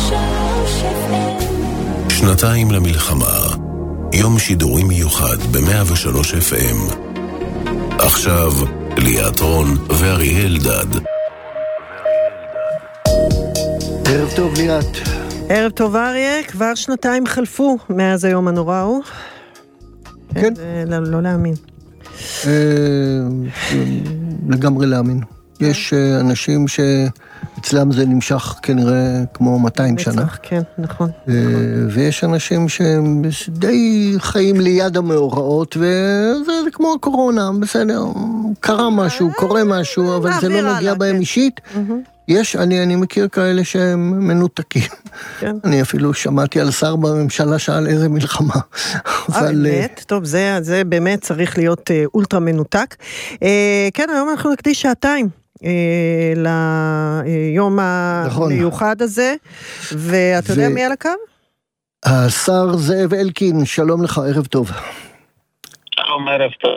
שנתיים למלחמה, יום שידורים מיוחד ב-103 FM. עכשיו ליאת רון ואריאל דד. ערב טוב ליאת. ערב טוב אריה, כבר שנתיים חלפו מאז היום הנורא ההוא. כן. לא להאמין. לגמרי להאמין. יש אנשים שאצלם זה נמשך כנראה כמו 200 שנה. כן, נכון. ויש אנשים שהם די חיים ליד המאורעות, וזה כמו הקורונה, בסדר, קרה משהו, קורה משהו, אבל זה לא נוגע בהם אישית. אני מכיר כאלה שהם מנותקים. אני אפילו שמעתי על שר בממשלה שעל איזה מלחמה. באמת, טוב, זה באמת צריך להיות אולטרה מנותק. כן, היום אנחנו נקדיש שעתיים ליום המיוחד הזה, ואתה יודע מי על הקו? השר זאב אלקין, שלום לך, ערב טוב. שלום, ערב טוב,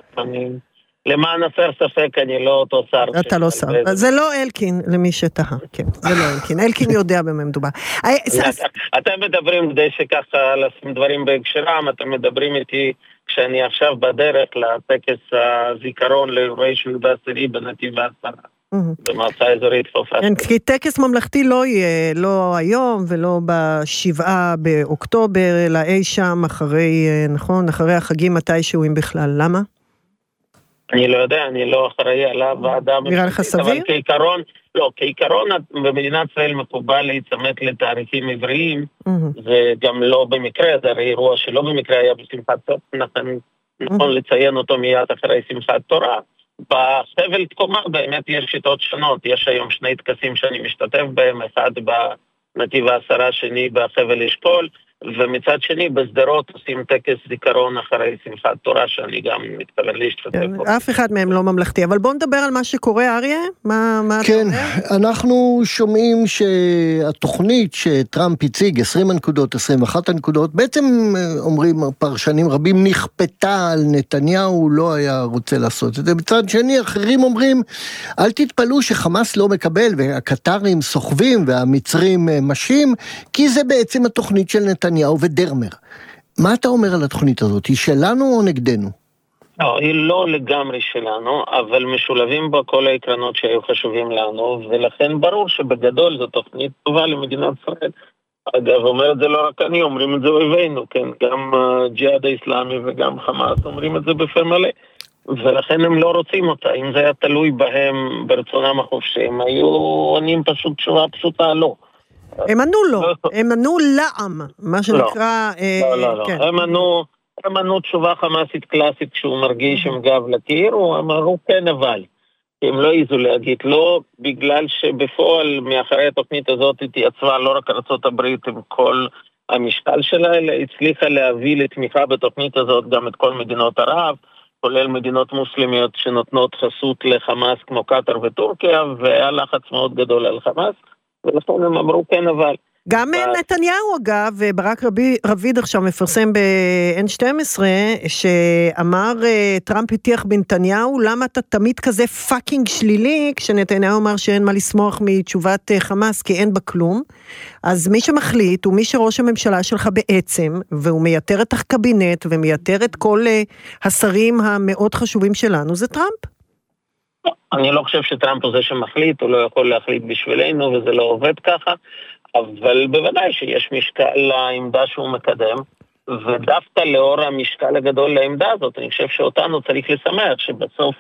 למען הסר ספק, אני לא אותו שר. אתה לא שר. זה לא אלקין, למי שתהה. כן, זה לא אלקין. אלקין יודע במה מדובר. אתם מדברים כדי שככה לשים דברים בהקשרם, אתם מדברים איתי כשאני עכשיו בדרך לטקס הזיכרון לאירועי 7 באוקטובר בנתיב העשרה. במועצה האזורית חוף אשקלון. כי טקס ממלכתי לא יהיה, לא היום ולא ב7 באוקטובר, אלא אי שם אחרי, נכון, אחרי החגים מתישהו אם בכלל. למה? אני לא יודע, אני לא אחראי על הוועדה. נראה לך סביר? אבל כעיקרון במדינת ישראל מקובל להיצמד לתאריכים עבריים, זה גם לא במקרה, זה הרי אירוע שלא במקרה היה בשמחת תורה, נכון לציין אותו מיד אחרי שמחת תורה. בחבל תקומה באמת יש שיטות שונות, יש היום 2 טקסים שאני משתתף בהם, אחד בנתיב העשרה, שני בחבל אשכול, ומצד שני בסדרות עושים טקס זיכרון אחרי שמחת תורה, שאני גם מתכוון להשתתף בו. אף אחד מהם לא ממלכתי, אבל בואו נדבר על מה שקורה, אריה. מה כן, אנחנו שומעים שהתוכנית שטראמפ הציג, 20 הנקודות, 21 הנקודות, בעצם אומרים פרשנים רבים, נכפתה על נתניהו, לא היה רוצה לעשות את זה. בצד שני, אחרים אומרים, אל תתפלאו שחמאס לא מקבל, והקטרים סוחבים, והמצרים משים, כי זה בעצם התוכנית של נתניהו ודרמר. מה אתה אומר על התוכנית הזאת? היא שלנו או נגדנו? לא, היא לא לגמרי שלנו, אבל משולבים בה כל העקרונות שהיו חשובים לנו, ולכן ברור שבגדול זו תוכנית טובה למדינת ישראל. אגב, אומר את זה לא רק אני, אומרים את זה אויבינו, כן? גם ג'יהאד האסלאמי וגם חמאס אומרים את זה בפה מלא. ולכן הם לא רוצים אותה. אם זה היה תלוי בהם ברצונם החופשי, הם היו עונים פשוט תשובה פשוטה, לא. הם ענו לו, הם ענו לעם, מה שנקרא... לא. הם ענו תשובה חמאסית קלאסית כשהוא מרגיש עם גב לקיר, הוא אמרו כן אבל. הם לא העזו להגיד לא, בגלל שבפועל מאחורי התוכנית הזאת התייצבה לא רק ארצות הברית עם כל המשקל שלה, אלא הצליחה להביא לתמיכה בתוכנית הזאת גם את כל מדינות ערב, כולל מדינות מוסלמיות שנותנות חסות לחמאס כמו קטר וטורקיה, והיה לחץ מאוד גדול על חמאס. ולכן הם אמרו כן אבל. גם נתניהו אגב, ברק רביד עכשיו מפרסם ב-N12, שאמר טראמפ הטיח בנתניהו, למה אתה תמיד כזה פאקינג שלילי, כשנתניהו אמר שאין מה לשמוח מתשובת חמאס, כי אין בה כלום. אז מי שמחליט הוא מי שראש הממשלה שלך בעצם, והוא מייתר את הקבינט, ומייתר את כל השרים המאוד חשובים שלנו, זה טראמפ. אני לא חושב שטראמפ הוא זה שמחליט, הוא לא יכול להחליט בשבילנו, וזה לא עובד ככה, אבל בוודאי שיש משקל לעמדה שהוא מקדם, ודווקא לאור המשקל הגדול לעמדה הזאת, אני חושב שאותנו צריך לשמח שבסוף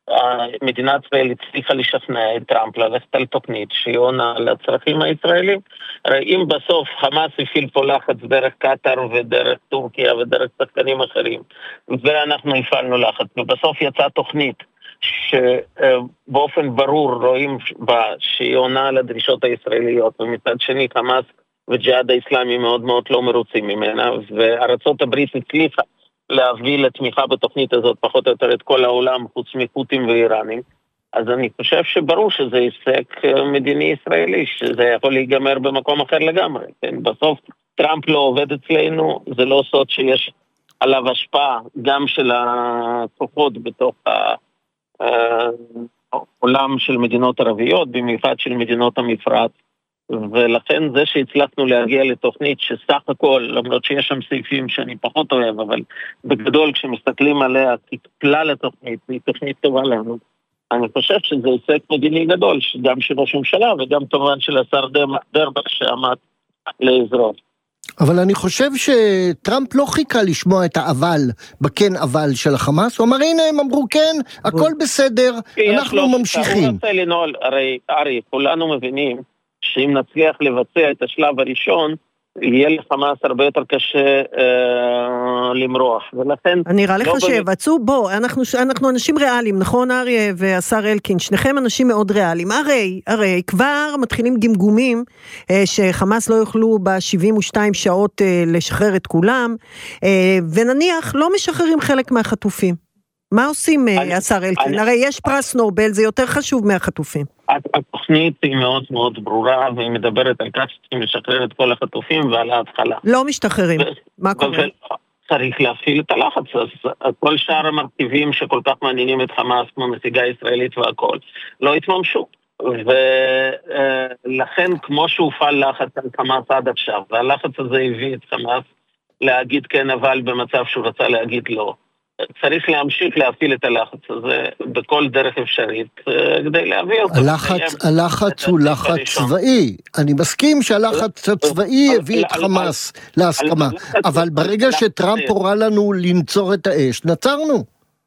מדינת ישראל הצליחה לשכנע את טראמפ ללכת על תוכנית שהיא עונה לצרכים הישראלים. הרי אם בסוף חמאס הפעיל פה לחץ דרך קטר ודרך טורקיה ודרך שחקנים אחרים, ואנחנו הפעלנו לחץ, ובסוף יצאה תוכנית שבאופן ברור רואים שהיא עונה לדרישות הישראליות, ומצד שני חמאס וג'יהאד האסלאמי מאוד מאוד לא מרוצים ממנה, וארצות הברית הצליחה להביא לתמיכה בתוכנית הזאת פחות או יותר את כל העולם חוץ מחות'ים ואיראנים. אז אני חושב שברור שזה הישג מדיני ישראלי, שזה יכול להיגמר במקום אחר לגמרי. כן? בסוף טראמפ לא עובד אצלנו, זה לא סוד שיש עליו השפעה גם של הכוחות בתוך העולם של מדינות ערביות, במיוחד של מדינות המפרץ, ולכן זה שהצלחנו להגיע לתוכנית שסך הכל, למרות שיש שם סעיפים שאני פחות אוהב, אבל בגדול כשמסתכלים עליה ככלל התוכנית, היא תוכנית טובה לנו. אני חושב שזה הישג מדיני גדול, גם של ראש הממשלה וגם כמובן של השר דרבר שעמד לעזרו. אבל אני חושב שטראמפ לא חיכה לשמוע את האבל, בכן אבל של החמאס, הוא אמר הנה הם אמרו כן, הכל בסדר, אנחנו ממשיכים. הוא רוצה לנעול, הרי כולנו מבינים שאם נצליח לבצע את השלב הראשון, יהיה לחמאס הרבה יותר קשה למרוח, ולכן... נראה לך שבצעו, בוא, אנחנו אנשים ריאליים, נכון אריה והשר אלקין, שניכם אנשים מאוד ריאליים, הרי כבר מתחילים גמגומים, שחמאס לא יוכלו ב-72 שעות לשחרר את כולם, ונניח לא משחררים חלק מהחטופים. מה עושים השר אלקין? הרי יש פרס נובל, זה יותר חשוב מהחטופים. התוכנית היא מאוד מאוד ברורה, והיא מדברת על כך שצריכים לשחרר את כל החטופים ועל ההתחלה. לא משתחררים. מה קורה? צריך להפעיל את הלחץ, אז כל שאר המרכיבים שכל כך מעניינים את חמאס, כמו נסיגה ישראלית והכל, לא התממשו. ולכן כמו שהופעל לחץ על חמאס עד עכשיו, והלחץ הזה הביא את חמאס להגיד כן אבל במצב שהוא רצה להגיד לא. צריך להמשיך להפעיל את הלחץ הזה בכל דרך אפשרית כדי להביא אותו. הלחץ הוא לחץ צבאי. אני מסכים שהלחץ הצבאי הביא את חמאס להסכמה. אבל ברגע שטראמפ הורה לנו לנצור את האש, נצרנו.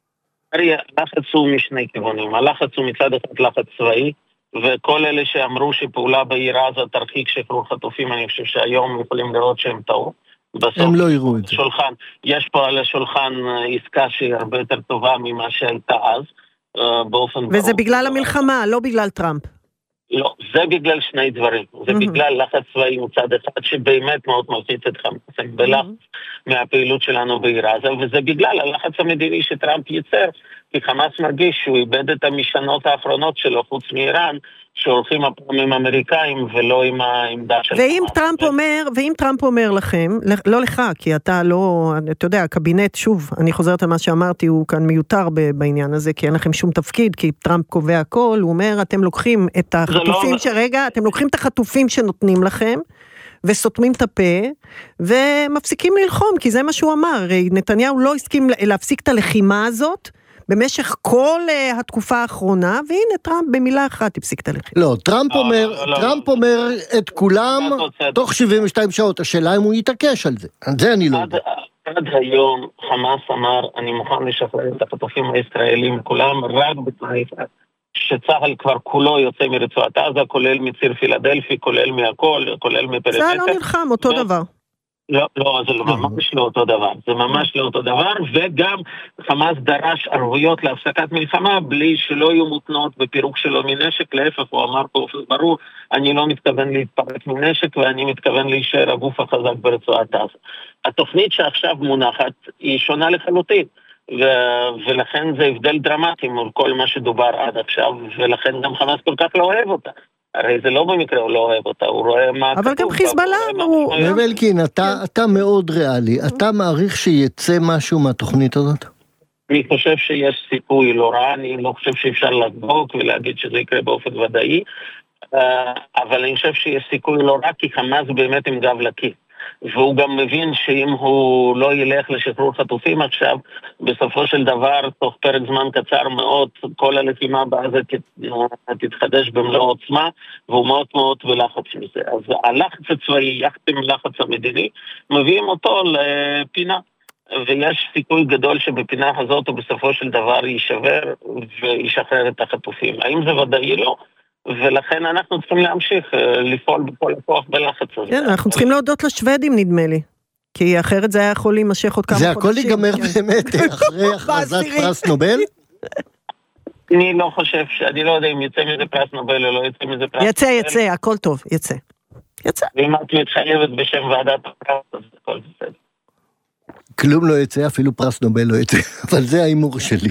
הלחץ הוא משני כיוונים. הלחץ הוא מצד אחד לחץ צבאי, וכל אלה שאמרו שפעולה בעיר עזה תרחיק שחרור חטופים, אני חושב שהיום יכולים לראות שהם טעו. הם לא יראו את זה. יש פה על השולחן עסקה שהיא הרבה יותר טובה ממה שהייתה אז, באופן... וזה בגלל המלחמה, לא בגלל טראמפ. לא, זה בגלל שני דברים. זה בגלל לחץ צבאי מצד אחד, שבאמת מאוד מלחיץ את חמאס, בלחץ מהפעילות שלנו בעיר עזה, וזה בגלל הלחץ המדיני שטראמפ ייצר, כי חמאס מרגיש שהוא איבד את המשנות האחרונות שלו, חוץ מאיראן, שהולכים הפעם עם אמריקאים ולא עם העמדה של ואם טראמפ אומר לכם, לא לך, כי אתה לא, אתה יודע, הקבינט, שוב, אני חוזרת על מה שאמרתי, הוא כאן מיותר בעניין הזה, כי אין לכם שום תפקיד, כי טראמפ קובע הכל, הוא אומר, אתם לוקחים את החטופים אתם לוקחים את החטופים שנותנים לכם, וסותמים את הפה, ומפסיקים ללחום, כי זה מה שהוא אמר, נתניהו לא הסכים להפסיק את הלחימה הזאת, במשך כל התקופה האחרונה, והנה טראמפ במילה אחת הפסיק את הלחימה. לא, טראמפ אומר את כולם תוך 72 שעות, השאלה אם הוא יתעקש על זה. זה אני לא יודע. עד היום חמאס אמר, אני מוכן לשחרר את החטופים הישראלים כולם, רק בתנאי שצה"ל כבר כולו יוצא מרצועת עזה, כולל מציר פילדלפי, כולל מהכל, כולל מפריטטה. צה"ל לא נלחם, אותו דבר. לא, זה ממש לא אותו דבר, זה ממש לא אותו דבר, וגם חמאס דרש ערבויות להפסקת מלחמה, בלי שלא יהיו מותנות בפירוק שלו מנשק, להפך הוא אמר פה ברור, אני לא מתכוון להתפרק מנשק, ואני מתכוון להישאר הגוף החזק ברצועת עזה. התוכנית שעכשיו מונחת היא שונה לחלוטין, ולכן זה הבדל דרמטי מול כל מה שדובר עד עכשיו, ולכן גם חמאס כל כך לא אוהב אותה. הרי זה לא במקרה הוא לא אוהב אותה, הוא רואה מה... אבל גם חיזבאללה הוא... אלקין, אתה מאוד ריאלי, אתה מעריך שיצא משהו מהתוכנית הזאת? אני חושב שיש סיכוי לא רע, אני לא חושב שאפשר לדבוק ולהגיד שזה יקרה באופן ודאי, אבל אני חושב שיש סיכוי לא רע, כי חמאס באמת עם גב לקיר. והוא גם מבין שאם הוא לא ילך לשחרור חטופים עכשיו, בסופו של דבר, תוך פרק זמן קצר מאוד, כל הלחימה בעזה תתחדש במלוא עוצמה, והוא מאוד מאוד בלחץ מזה. אז הלחץ הצבאי, יחד עם הלחץ המדיני, מביאים אותו לפינה. ויש סיכוי גדול שבפינה הזאת הוא בסופו של דבר יישבר וישחרר את החטופים. האם זה ודאי? לא. ולכן אנחנו צריכים להמשיך לפעול בכל הכוח בלחץ הזה. כן, אנחנו צריכים להודות לשוודים נדמה לי, כי אחרת זה היה יכול להימשך עוד כמה חודשים. זה הכל ייגמר באמת אחרי הכרזת פרס נובל? אני לא חושב אני לא יודע אם יצא מזה פרס נובל או לא יצא מזה פרס נובל. יצא, הכל טוב, יצא. ואם את מתחייבת בשם ועדת הפרס, אז הכל בסדר. כלום לא יצא, אפילו פרס נובל לא יצא, אבל זה האימור שלי.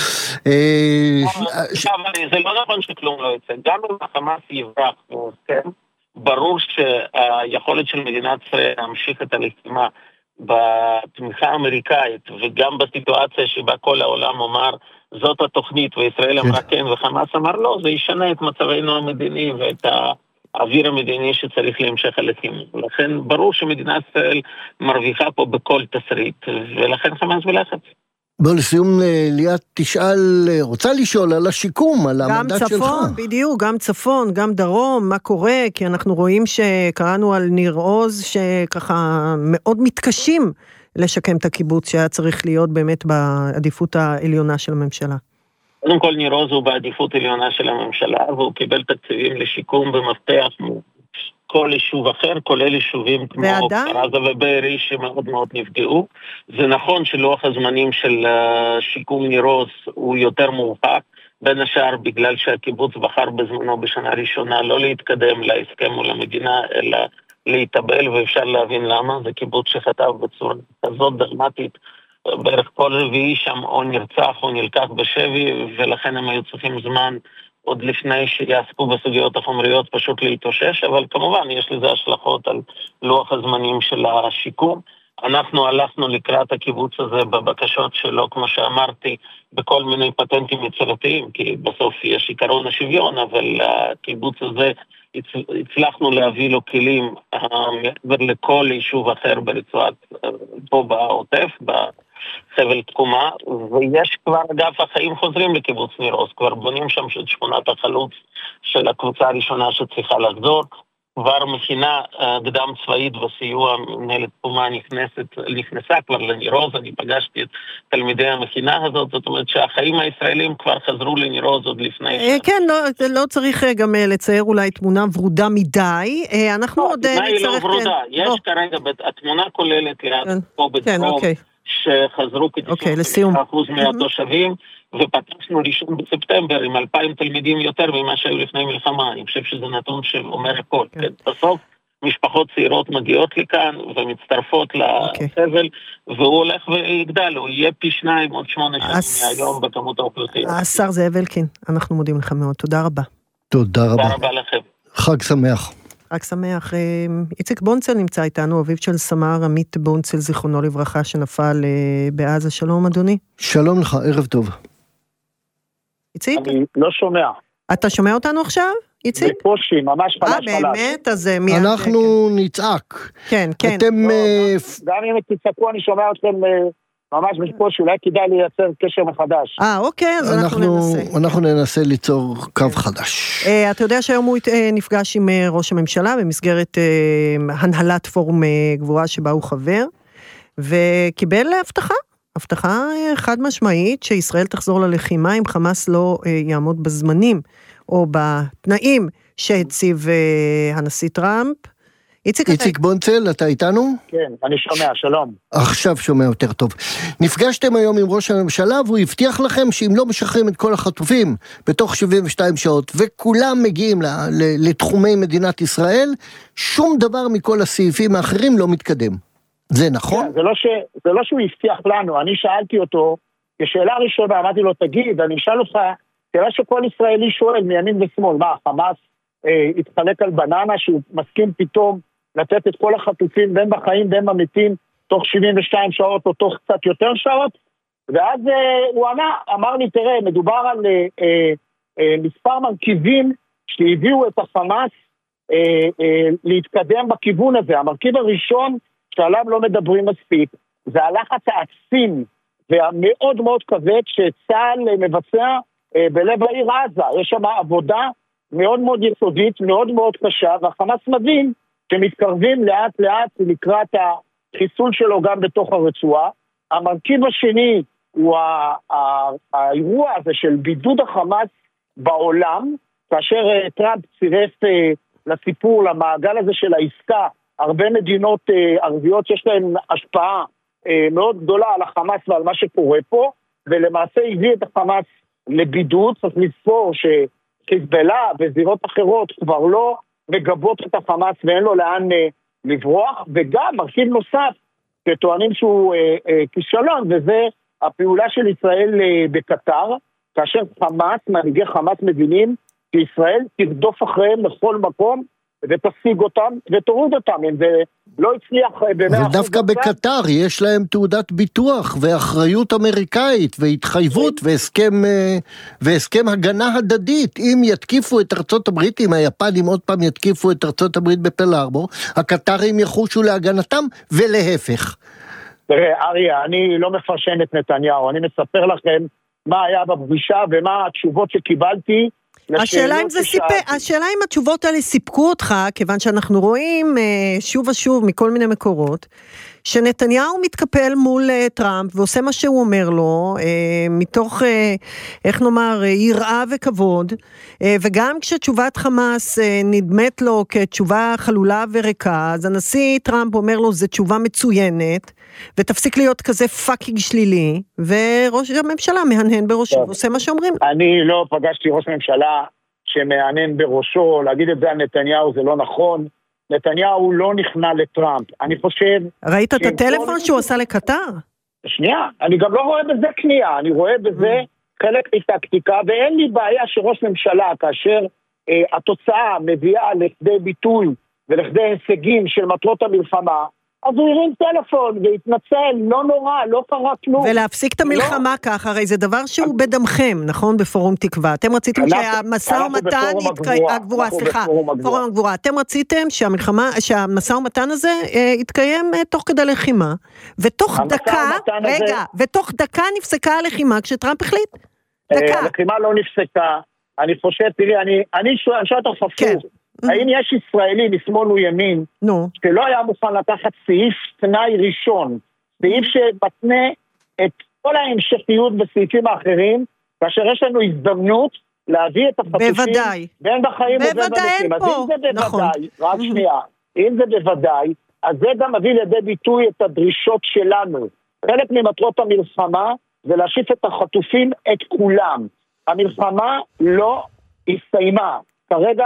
זה לא נכון שכלום לא יצא, גם אם החמאס יברח, ברור שהיכולת של מדינת ישראל להמשיך את הלחימה בתמיכה האמריקאית, וגם בסיטואציה שבה כל העולם אמר, זאת התוכנית, וישראל אמרה כן, וחמאס אמר לא, זה ישנה את מצבנו המדיני ואת האוויר המדיני שצריך להמשך הלחימה. ולכן ברור שמדינת ישראל מרוויחה פה בכל תסריט, ולכן חמאס בלחץ. בוא לסיום ליאת רוצה לשאול על השיקום, על המנדט שלך. גם צפון, בדיוק, גם צפון, גם דרום, מה קורה? כי אנחנו רואים שקראנו על ניר עוז, שככה מאוד מתקשים לשקם את הקיבוץ, שהיה צריך להיות באמת בעדיפות העליונה של הממשלה. קודם כל ניר עוז הוא בעדיפות עליונה של הממשלה, והוא קיבל תקציבים לשיקום במפתח כל יישוב אחר, כולל יישובים כמו כפר עזה ובארי שמאוד מאוד נפגעו. זה נכון שלוח הזמנים של שיקום ניר עוז הוא יותר מאוחר, בין השאר בגלל שהקיבוץ בחר בזמנו בשנה ראשונה לא להתקדם להסכם מול המדינה, אלא להתאבל, ואפשר להבין למה. זה קיבוץ שחטף בצורה כזאת דרמטית, בערך כל רביעי שם או נרצח או נלקח בשבי, ולכן הם היו צריכים זמן עוד לפני שיעסקו בסוגיות החומריות פשוט להתאושש, אבל כמובן יש לזה השלכות על לוח הזמנים של השיקום. אנחנו הלכנו לקראת הקיבוץ הזה בבקשות שלו, כמו שאמרתי, בכל מיני פטנטים יצירתיים, כי בסוף יש עיקרון השוויון, אבל הקיבוץ הזה הצלחנו להביא לו כלים מעבר לכל יישוב אחר ברצועת, פה בעוטף, בחבל תקומה, ויש כבר אגב החיים חוזרים לקיבוץ ניר עוז, כבר בונים שם של שכונת החלוץ של הקבוצה הראשונה שצריכה לחזור, כבר מכינה קדם צבאית וסיוע מנהלת תקומה נכנסה כבר לניר עוז, אני פגשתי את תלמידי המכינה הזאת, זאת אומרת שהחיים הישראלים כבר חזרו לניר עוז עוד לפני כן, לא צריך גם לצייר אולי תמונה ורודה מדי, אנחנו עוד נצטרך... היא לא ורודה, יש כרגע, התמונה כוללת פה בדרום, שחזרו כ-90% מהתושבים, ופתחנו ראשון בספטמבר עם 2,000 תלמידים יותר ממה שהיו לפני מלחמה. אני חושב שזה נתון שאומר הכל. בסוף משפחות צעירות מגיעות לכאן ומצטרפות לחבל, והוא הולך ויגדל, הוא יהיה פי 2 עוד 8 שנים מהיום בכמות האוכלוסין. השר זאב אלקין, אנחנו מודים לך מאוד. תודה רבה. תודה רבה. תודה רבה לכם. חג שמח. חג שמח. איציק בונצל נמצא איתנו, אביו של סמ"ר עמית בונצל, זיכרונו לברכה, שנפל בעזה. שלום אדוני. שלום לך, ערב טוב. איציק? אני לא שומע. אתה שומע אותנו עכשיו, איציק? בקושי, ממש פלש. באמת? אז מיד... אנחנו נצעק. כן, כן. אתם... גם אם תצעקו, אני שומע אתכם ממש בקושי, אולי כדאי לייצר קשר מחדש. אוקיי, אז אנחנו ננסה. אנחנו ננסה ליצור קו חדש. אתה יודע שהיום הוא נפגש עם ראש הממשלה, במסגרת הנהלת פורום גבורה שבה הוא חבר, וקיבל הבטחה חד משמעית שישראל תחזור ללחימה אם חמאס לא יעמוד בזמנים או בתנאים שהציב הנשיא טראמפ. איציק בונצל, אתה איתנו? כן, אני שומע, שלום. עכשיו שומע יותר טוב. נפגשתם היום עם ראש הממשלה והוא הבטיח לכם שאם לא משחררים את כל החטופים בתוך 72 שעות וכולם מגיעים לתחומי מדינת ישראל, שום דבר מכל הסעיפים האחרים לא מתקדם. זה נכון? כן, זה לא שהוא הבטיח לנו, אני שאלתי אותו, כשאלה ראשונה, אמרתי לו, תגיד, אני אשאל אותך, תראה שכל ישראלי שואל מימין ושמאל, מה, חמאס התחלק על בננה שהוא מסכים פתאום לתת את כל החטופים בין בחיים בין במתים תוך 72 שעות או תוך קצת יותר שעות, ואז הוא אמר לי, תראה, מדובר על מספר מרכיבים שהביאו את החמאס להתקדם בכיוון הזה. המרכיב הראשון שעליו לא מדברים מספיק, זה הלחץ העצים והמאוד מאוד כבד שצה"ל מבצע בלב העיר עזה. יש שם עבודה מאוד מאוד יסודית, מאוד מאוד קשה, והחמאס מבין שמתקרבים לאט לאט לקראת החיסול שלו גם בתוך הרצועה. המרכיב השני הוא האירוע הזה של בידוד החמאס בעולם, כאשר טראמפ צירף לסיפור, למעגל הזה של העסקה, הרבה מדינות ערביות שיש להן השפעה מאוד גדולה על החמאס ועל מה שקורה פה, ולמעשה הביא את החמאס לבידוד. צריך לזכור שחיזבאללה וזירות אחרות כבר לא מגבות את החמאס ואין לו לאן לברוח, וגם מרכיב נוסף שטוענים שהוא כישלון, וזה הפעולה של ישראל בקטר, כאשר חמאס, מנהיגי חמאס מבינים שישראל תרדוף אחריהם לכל מקום, ותשיג אותם ותוריד אותם, אם זה לא הצליח אבל דווקא בקטר יש להם תעודת ביטוח ואחריות אמריקאית והתחייבות והסכם הגנה הדדית. אם יתקיפו את ארצות הברית, אם היפנים עוד פעם יתקיפו את ארצות הברית בפרל הרבור, הקטרים יחושו להגנתם ולהפך. תראה, אריה, אני לא מפרשן את נתניהו, אני מספר לכם מה היה בפגישה ומה התשובות שקיבלתי. השאלה אם התשובות האלה סיפקו אותך, כיוון שאנחנו רואים שוב ושוב מכל מיני מקורות, שנתניהו מתקפל מול טראמפ ועושה מה שהוא אומר לו, מתוך, איך נאמר, יראה וכבוד, וגם כשתשובת חמאס נדמת לו כתשובה חלולה וריקה, אז הנשיא טראמפ אומר לו, זו תשובה מצוינת, ותפסיק להיות כזה פאקינג שלילי, וראש הממשלה מהנהן בראשו, ועושה מה שאומרים. אני לא פגשתי ראש ממשלה שמהנהן בראשו, להגיד את זה על נתניהו זה לא נכון, נתניהו לא נכנע לטראמפ, אני חושב... ראית את הטלפון שהוא עשה לקטר? שנייה, אני גם לא רואה בזה קנייה, אני רואה בזה חלק מטקטיקה, ואין לי בעיה שראש ממשלה, כאשר התוצאה מביאה לכדי ביטוי ולכדי הישגים של מטרות המלחמה, אז הוא הרים טלפון והתנצל, לא נורא, לא קרה כלום. ולהפסיק את המלחמה ככה, הרי זה דבר שהוא בדמכם, נכון? בפורום תקווה. אתם רציתם שהמשא ומתן הגבורה, סליחה, פורום הגבורה. אתם רציתם שהמשא ומתן הזה יתקיים תוך כדי לחימה, ותוך דקה נפסקה הלחימה כשטראמפ החליט. דקה. הלחימה לא נפסקה. אני חושב, תראי, אני שואל אותך הפוך. האם יש ישראלי משמאל וימין שלא היה מוכן לקחת סעיף תנאי ראשון, סעיף שמתנה את כל ההמשכיות בסעיפים האחרים, כאשר יש לנו הזדמנות להביא את החטופים בין בחיים ובין במתים. אז אם זה בוודאי, רק שנייה, אם זה בוודאי, אז זה גם מביא לידי ביטוי את הדרישות שלנו. חלק ממטרות המלחמה זה להשיב את החטופים את כולם. המלחמה לא הסתיימה. כרגע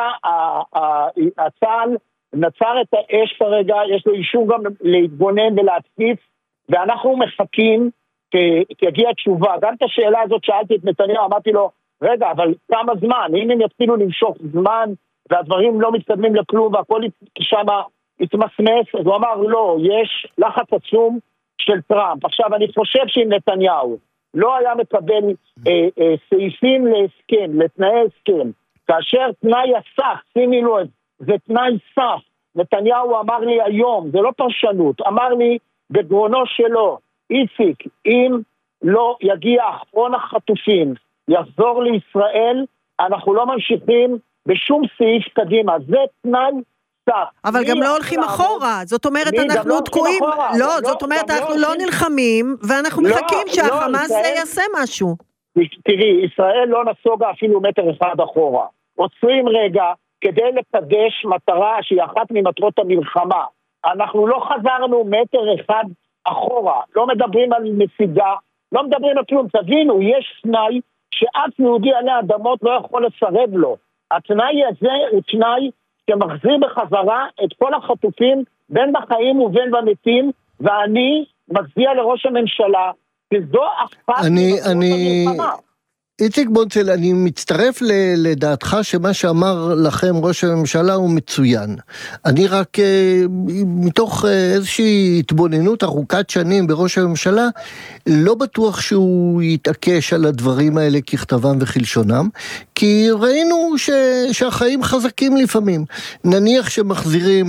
הצה"ל נצר את האש כרגע, יש לו אישור גם להתגונן ולהתקיף, ואנחנו מחכים שיגיע תשובה. גם את השאלה הזאת שאלתי את נתניהו, אמרתי לו, רגע, אבל כמה זמן? אם הם יתחילו למשוך זמן, והדברים לא מתקדמים לכלום, והכל שם יתמסמס, אז הוא אמר, לא, יש לחץ עצום של טראמפ. עכשיו, אני חושב שאם נתניהו לא היה מקבל סעיפים להסכם, לתנאי הסכם, כאשר תנאי הסף, שימי לו, זה תנאי סף, נתניהו אמר לי היום, זה לא פרשנות, אמר לי בגרונו שלו, איציק, אם לא יגיע אחרון החטופים, יחזור לישראל, אנחנו לא ממשיכים בשום סעיף קדימה, זה תנאי סף. אבל גם לא הולכים אחורה, זאת אומרת אנחנו תקועים, לא, זאת אומרת אנחנו לא נלחמים, ואנחנו מחכים שהחמאס יעשה משהו. תראי, ישראל לא נסוגה אפילו מטר אחד אחורה. עוצרים רגע כדי לקדש מטרה שהיא אחת ממטרות המלחמה. אנחנו לא חזרנו מטר אחד אחורה. לא מדברים על נסיגה, לא מדברים על כלום. תבינו, יש תנאי שאף יהודי עלי אדמות לא יכול לסרב לו. התנאי הזה הוא תנאי שמחזיר בחזרה את כל החטופים בין בחיים ובין במתים, ואני מצביע לראש הממשלה, שזו אחת ממטרות המלחמה. איציק בונצל, אני מצטרף לדעתך שמה שאמר לכם ראש הממשלה הוא מצוין. אני רק מתוך איזושהי התבוננות ארוכת שנים בראש הממשלה, לא בטוח שהוא יתעקש על הדברים האלה ככתבם וכלשונם, כי ראינו שהחיים חזקים לפעמים. נניח שמחזירים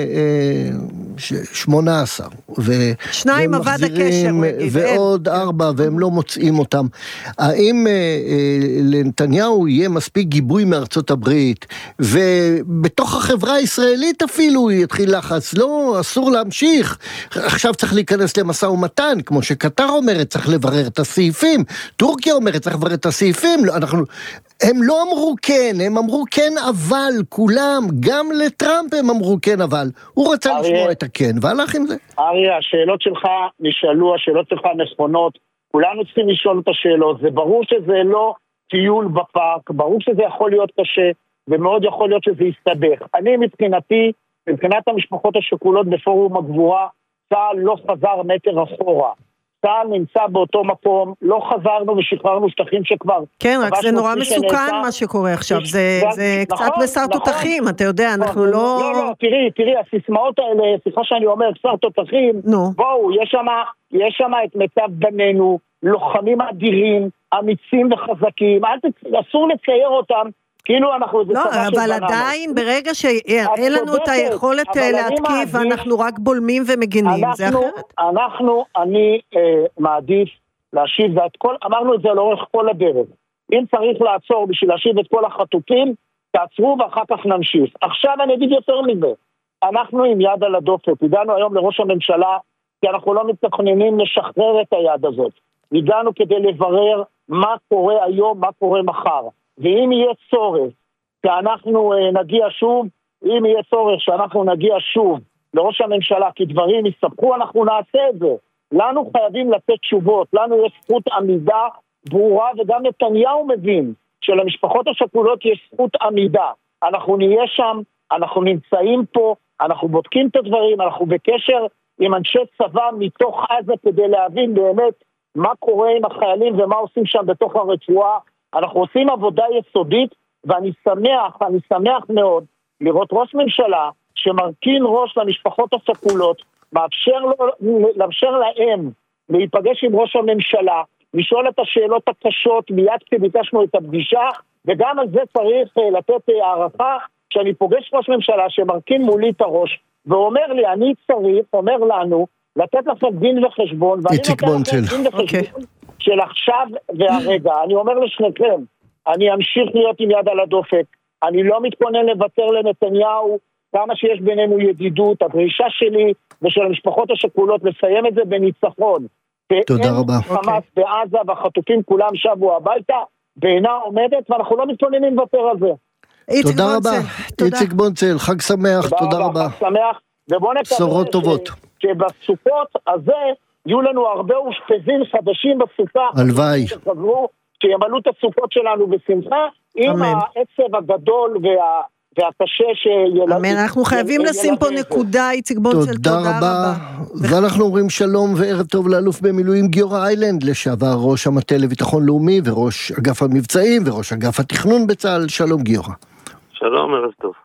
18, שניים עבד הקשר, ועוד 4, והם לא מוצאים אותם. האם לנתניהו יהיה מספיק גיבוי מארצות הברית, ובתוך החברה הישראלית אפילו יתחיל לחץ, לא, אסור להמשיך, עכשיו צריך להיכנס למשא ומתן, כמו שקטר אומרת, צריך לברר את הסעיפים, טורקיה אומרת, צריך לברר את הסעיפים, הם לא אמרו כן, הם אמרו כן אבל, כולם, גם לטראמפ הם אמרו כן אבל, הוא רצה לשמוע את הכן, והלך עם זה. אריה, השאלות שלך נשאלו, השאלות שלך נכונות, כולנו צריכים לשאול את השאלות, זה ברור שזה לא טיול בפארק, ברור שזה יכול להיות קשה, ומאוד יכול להיות שזה יסתבך. אני מבחינתי, מבחינת המשפחות השכולות בפורום הגבורה, צה"ל לא חזר מטר אחורה. צה"ל נמצא באותו מקום, לא חזרנו ושחררנו שטחים שכבר... כן, רק זה נורא מסוכן מה שקורה עכשיו, זה קצת בשר תותחים, אתה יודע, אנחנו לא... לא, תראי, הסיסמאות האלה, סליחה שאני אומר, בשר תותחים, בואו, יש שם את מיטב בנינו, לוחמים אדירים, אמיצים וחזקים, אסור לצייר אותם, כאילו אנחנו... לא, אבל עדיין, ברגע שאין לנו את היכולת להתקיף, ואנחנו רק בולמים ומגינים, זה אחרת? אני מעדיף להשיב, אמרנו את זה לאורך כל הדרך. אם צריך לעצור בשביל להשיב את כל החטופים, תעצרו ואחר כך נמשיך. עכשיו אני אגיד יותר מזה. אנחנו עם יד על הדופק, הגענו היום לראש הממשלה, כי אנחנו לא מתכננים לשחרר את היד הזאת. הגענו כדי לברר מה קורה היום, מה קורה מחר. ואם יהיה צורך שאנחנו נגיע שוב, אם יהיה צורך שאנחנו נגיע שוב לראש הממשלה, כי דברים יספחו, אנחנו נעשה את זה. לנו חייבים לתת תשובות, לנו יש זכות עמידה ברורה, וגם נתניהו מבין שלמשפחות השכולות יש זכות עמידה. אנחנו נהיה שם, אנחנו נמצאים פה, אנחנו בודקים את הדברים, אנחנו בקשר עם אנשי צבא מתוך עזה כדי להבין באמת מה קורה עם החיילים ומה עושים שם בתוך הרצועה. אנחנו עושים עבודה יסודית, ואני שמח מאוד לראות ראש ממשלה שמרכין ראש למשפחות השכולות, מאפשר להם להיפגש עם ראש הממשלה, לשאול את השאלות הקשות מיד כשביקשנו את הפגישה, וגם על זה צריך לתת הערכה, שאני פוגש ראש ממשלה שמרכין מולי את הראש, ואומר לי, אני צריך, אומר לנו, לתת לכם דין וחשבון, ואני נותן לכם דין וחשבון של עכשיו והרגע. אני אומר לשניכם, אני אמשיך להיות עם יד על הדופק, אני לא מתכונן לוותר לנתניהו, כמה שיש בינינו ידידות, הדרישה שלי ושל המשפחות השכולות לסיים את זה בניצחון. תודה רבה. חמאס בעזה והחטופים כולם שבו הביתה, בעינה עומדת, ואנחנו לא מתכוננים לוותר על זה. תודה רבה, איציק בונצל, חג שמח, תודה רבה. חג שמח, ובוא נקווה שבסוכות הזה יהיו לנו הרבה אושפזים חדשים בסוכה. הלוואי. שימלאו את הסוכות שלנו בשמחה, עם העצב הגדול והקשה שילדים. אמן, אנחנו חייבים לשים פה נקודה, איציק בונצל, תודה רבה. ואנחנו אומרים שלום וערב טוב לאלוף במילואים גיורא איילנד, לשעבר ראש המטה לביטחון לאומי וראש אגף המבצעים וראש אגף התכנון בצה"ל. שלום גיורא. שלום, ערב טוב.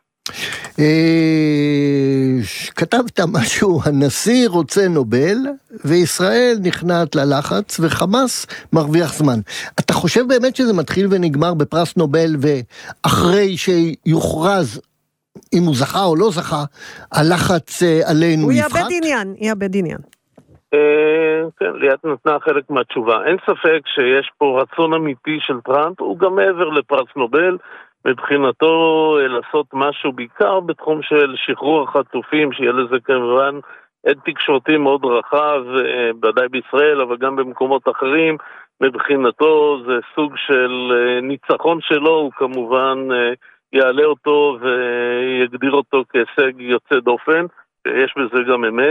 כתבת משהו, הנשיא רוצה נובל וישראל נכנעת ללחץ וחמאס מרוויח זמן. אתה חושב באמת שזה מתחיל ונגמר בפרס נובל, ואחרי שיוכרז אם הוא זכה או לא זכה, הלחץ עלינו הוא יפחת? יאבד עניין. כן, ליאת נתנה חלק מהתשובה. אין ספק שיש פה רצון אמיתי של טראמפ, הוא גם מעבר לפרס נובל, מבחינתו לעשות משהו בעיקר בתחום של שחרור החטופים, שיהיה לזה כמובן עד תקשורתי מאוד רחב, בוודאי בישראל, אבל גם במקומות אחרים. מבחינתו זה סוג של ניצחון שלו, הוא כמובן יעלה אותו ויגדיר אותו כהישג יוצא דופן, יש בזה גם אמת.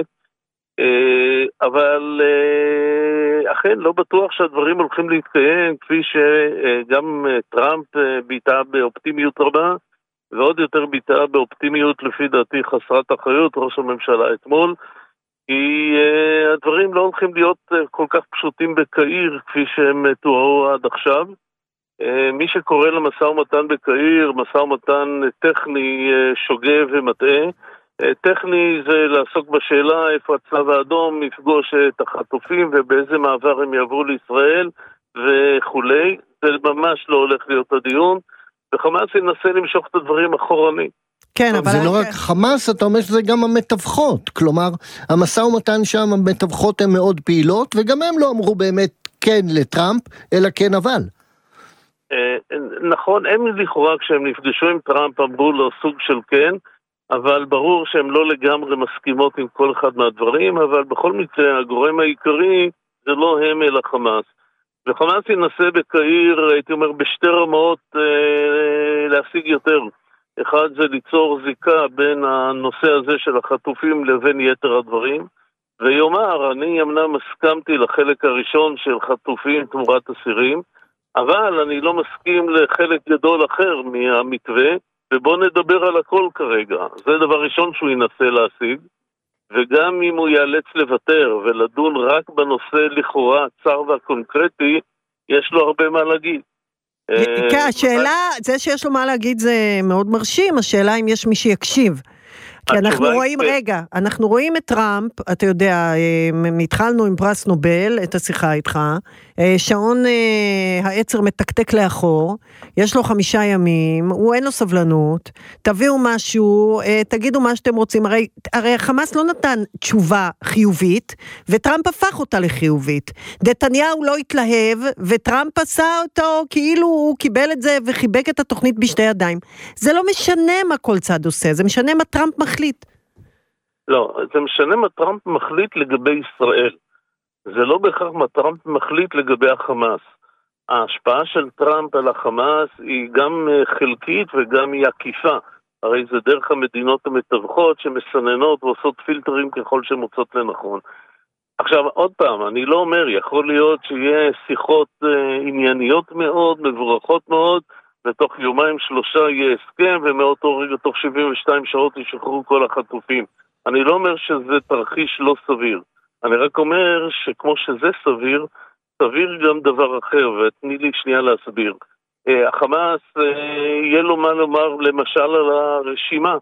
אבל אכן לא בטוח שהדברים הולכים להתקיים, כפי שגם טראמפ ביטא באופטימיות רבה, ועוד יותר ביטא באופטימיות לפי דעתי חסרת אחריות ראש הממשלה אתמול, כי הדברים לא הולכים להיות כל כך פשוטים בקהיר כפי שהם תוארו עד עכשיו. מי שקורא למשא ומתן בקהיר, משא ומתן טכני שוגה ומטעה, טכני זה לעסוק בשאלה איפה הצלב האדום יפגוש את החטופים ובאיזה מעבר הם יעברו לישראל וכולי. זה ממש לא הולך להיות הדיון, וחמאס ינסה למשוך את הדברים אחורנית. כן, אבל זה לא רק חמאס, אתה אומר שזה גם המתווכות, כלומר המשא ומתן שם, המתווכות הן מאוד פעילות, וגם הם לא אמרו באמת כן לטראמפ, אלא כן אבל. נכון, הם לכאורה כשהם נפגשו עם טראמפ אמרו לו סוג של כן, אבל ברור שהם לא לגמרי מסכימות עם כל אחד מהדברים, אבל בכל מקרה הגורם העיקרי זה לא הם אלא חמאס. וחמאס ינסה בקהיר, הייתי אומר, בשתי רמות להשיג יותר. אחד זה ליצור זיקה בין הנושא הזה של החטופים לבין יתר הדברים, ויאמר, אני אמנם הסכמתי לחלק הראשון של חטופים תמורת אסירים, אבל אני לא מסכים לחלק גדול אחר מהמתווה, ובוא נדבר על הכל כרגע. זה דבר ראשון שהוא ינסה להשיג. וגם אם הוא ייאלץ לוותר ולדון רק בנושא לכאורה הצר והקונקרטי, יש לו הרבה מה להגיד. השאלה, זה שיש לו מה להגיד זה מאוד מרשים, השאלה אם יש מי שיקשיב. כי אנחנו רואים, רגע, אנחנו רואים את טראמפ, אתה יודע, התחלנו עם פרס נובל, את השיחה איתך, שעון העצר מתקתק לאחור, יש לו 5 ימים, הוא אין לו סבלנות, תביאו משהו, תגידו מה שאתם רוצים, הרי חמאס לא נתן תשובה חיובית, וטראמפ הפך אותה לחיובית. נתניהו לא התלהב, וטראמפ עשה אותו כאילו הוא קיבל את זה וחיבק את התוכנית בשתי ידיים. זה לא משנה מה כל צד עושה, זה משנה מה טראמפ מחליט. לא, זה משנה מה טראמפ מחליט לגבי ישראל. זה לא בהכרח מה טראמפ מחליט לגבי החמאס. ההשפעה של טראמפ על החמאס היא גם חלקית וגם היא עקיפה. הרי זה דרך המדינות המתווכות שמסננות ועושות פילטרים ככל שמוצאות לנכון. עכשיו, עוד פעם, אני לא אומר, יכול להיות שיהיה שיחות ענייניות מאוד, מבורכות מאוד, ותוך 2-3 יהיה הסכם, ומאותו רגע תוך 72 שעות ישחררו כל החטופים. אני לא אומר שזה תרחיש לא סביר. אני רק אומר שכמו שזה סביר, סביר גם דבר אחר, ותני לי שנייה להסביר. החמאס, יהיה לו מה לומר למשל על הרשימה,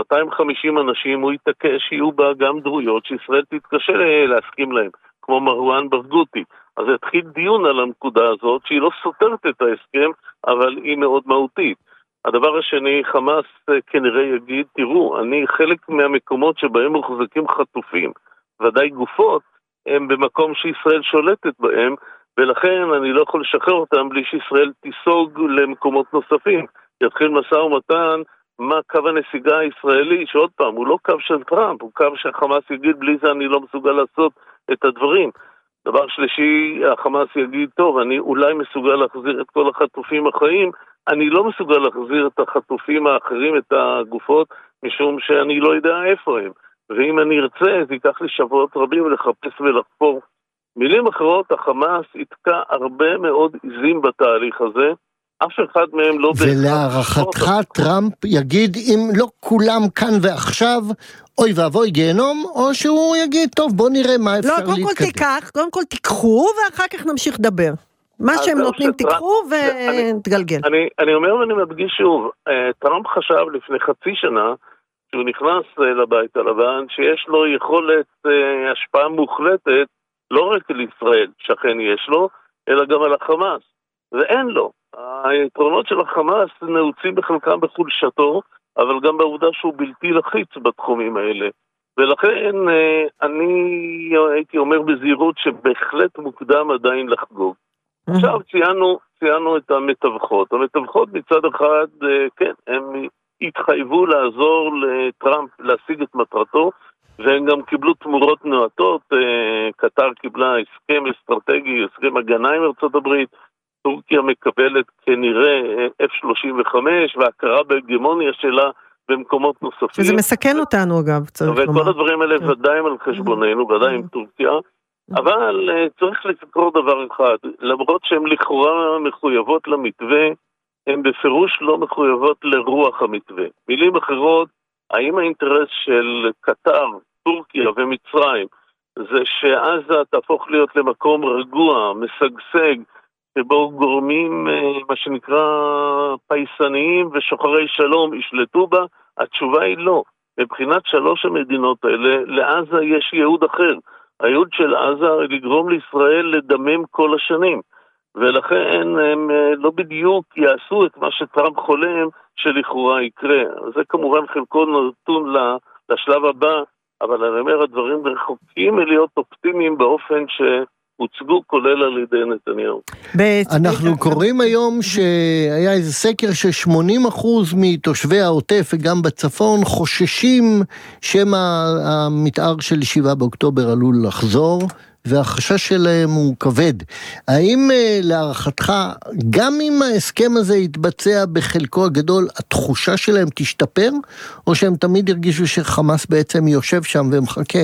250 אנשים, הוא יתעקש שיהיו בה גם דרויות שישראל תתקשה להסכים להם, כמו מרואן ברגותי. אז התחיל דיון על הנקודה הזאת, שהיא לא סותרת את ההסכם, אבל היא מאוד מהותית. הדבר השני, חמאס כנראה יגיד, תראו, אני חלק מהמקומות שבהם מוחזקים חטופים, ודאי גופות, הם במקום שישראל שולטת בהם, ולכן אני לא יכול לשחרר אותם בלי שישראל תיסוג למקומות נוספים. יתחיל משא ומתן, מה קו הנסיגה הישראלי, שעוד פעם, הוא לא קו של טראמפ, הוא קו שהחמאס יגיד, בלי זה אני לא מסוגל לעשות את הדברים. דבר שלישי, החמאס יגיד, טוב, אני אולי מסוגל להחזיר את כל החטופים החיים, אני לא מסוגל להחזיר את החטופים האחרים, את הגופות, משום שאני לא יודע איפה הם. ואם אני ארצה, זה ייקח לי שבועות רבים לחפש ולחפור. מילים אחרות, החמאס יתקע הרבה מאוד עיזים בתהליך הזה, אף אחד מהם לא... ולהערכתך טראמפ יגיד, אם לא כולם כאן ועכשיו, אוי ואבוי גיהנום, או שהוא יגיד, טוב, בוא נראה מה אפשר להתקדם. לא, קודם כל תיקחו, ואחר כך נמשיך לדבר. מה שהם נותנים תיקחו ותגלגל. אני אומר ואני מדגיש שוב, טראמפ חשב לפני חצי שנה, שהוא נכנס לבית הלבן, שיש לו יכולת השפעה מוחלטת, לא רק על ישראל, שכן יש לו, אלא גם על החמאס. ואין לו. היתרונות של החמאס נעוצים בחלקם בחולשתו, אבל גם בעובדה שהוא בלתי לחיץ בתחומים האלה. ולכן אני הייתי אומר בזהירות שבהחלט מוקדם עדיין לחגוג. עכשיו ציינו את המתווכות. המתווכות מצד אחד, כן, הם התחייבו לעזור לטראמפ להשיג את מטרתו, והם גם קיבלו תמורות נועטות. קטר קיבלה הסכם אסטרטגי, הסכם הגנה עם ארצות הברית, טורקיה מקבלת כנראה F-35 והכרה בהגמוניה שלה במקומות נוספים. שזה מסכן אותנו אגב, צריך לומר. וכל הדברים האלה ודאי על חשבוננו, ודאי עם טורקיה, אבל צריך לזכור דבר אחד, למרות שהן לכאורה מחויבות למתווה, הן בפירוש לא מחויבות לרוח המתווה. מילים אחרות, האם האינטרס של קטר, טורקיה ומצרים, זה שעזה תהפוך להיות למקום רגוע, משגשג, שבו גורמים, מה שנקרא, פייסניים ושוחרי שלום ישלטו בה? התשובה היא לא. מבחינת 3 המדינות האלה, לעזה יש ייעוד אחר. הייעוד של עזה לגרום לישראל לדמם כל השנים. ולכן הם לא בדיוק יעשו את מה שטראמפ חולם שלכאורה יקרה. זה כמובן חלקו נתון לשלב הבא, אבל אני אומר, הדברים רחוקים מלהיות אופטימיים באופן הוצגו כולל על ידי נתניהו. אנחנו קוראים היום שהיה איזה סקר ש80% מתושבי העוטף וגם בצפון חוששים שמא המתאר של 7 באוקטובר עלול לחזור, והחשש שלהם הוא כבד. האם להערכתך, גם אם ההסכם הזה יתבצע בחלקו הגדול, התחושה שלהם תשתפר, או שהם תמיד ירגישו שחמאס בעצם יושב שם ומחכה?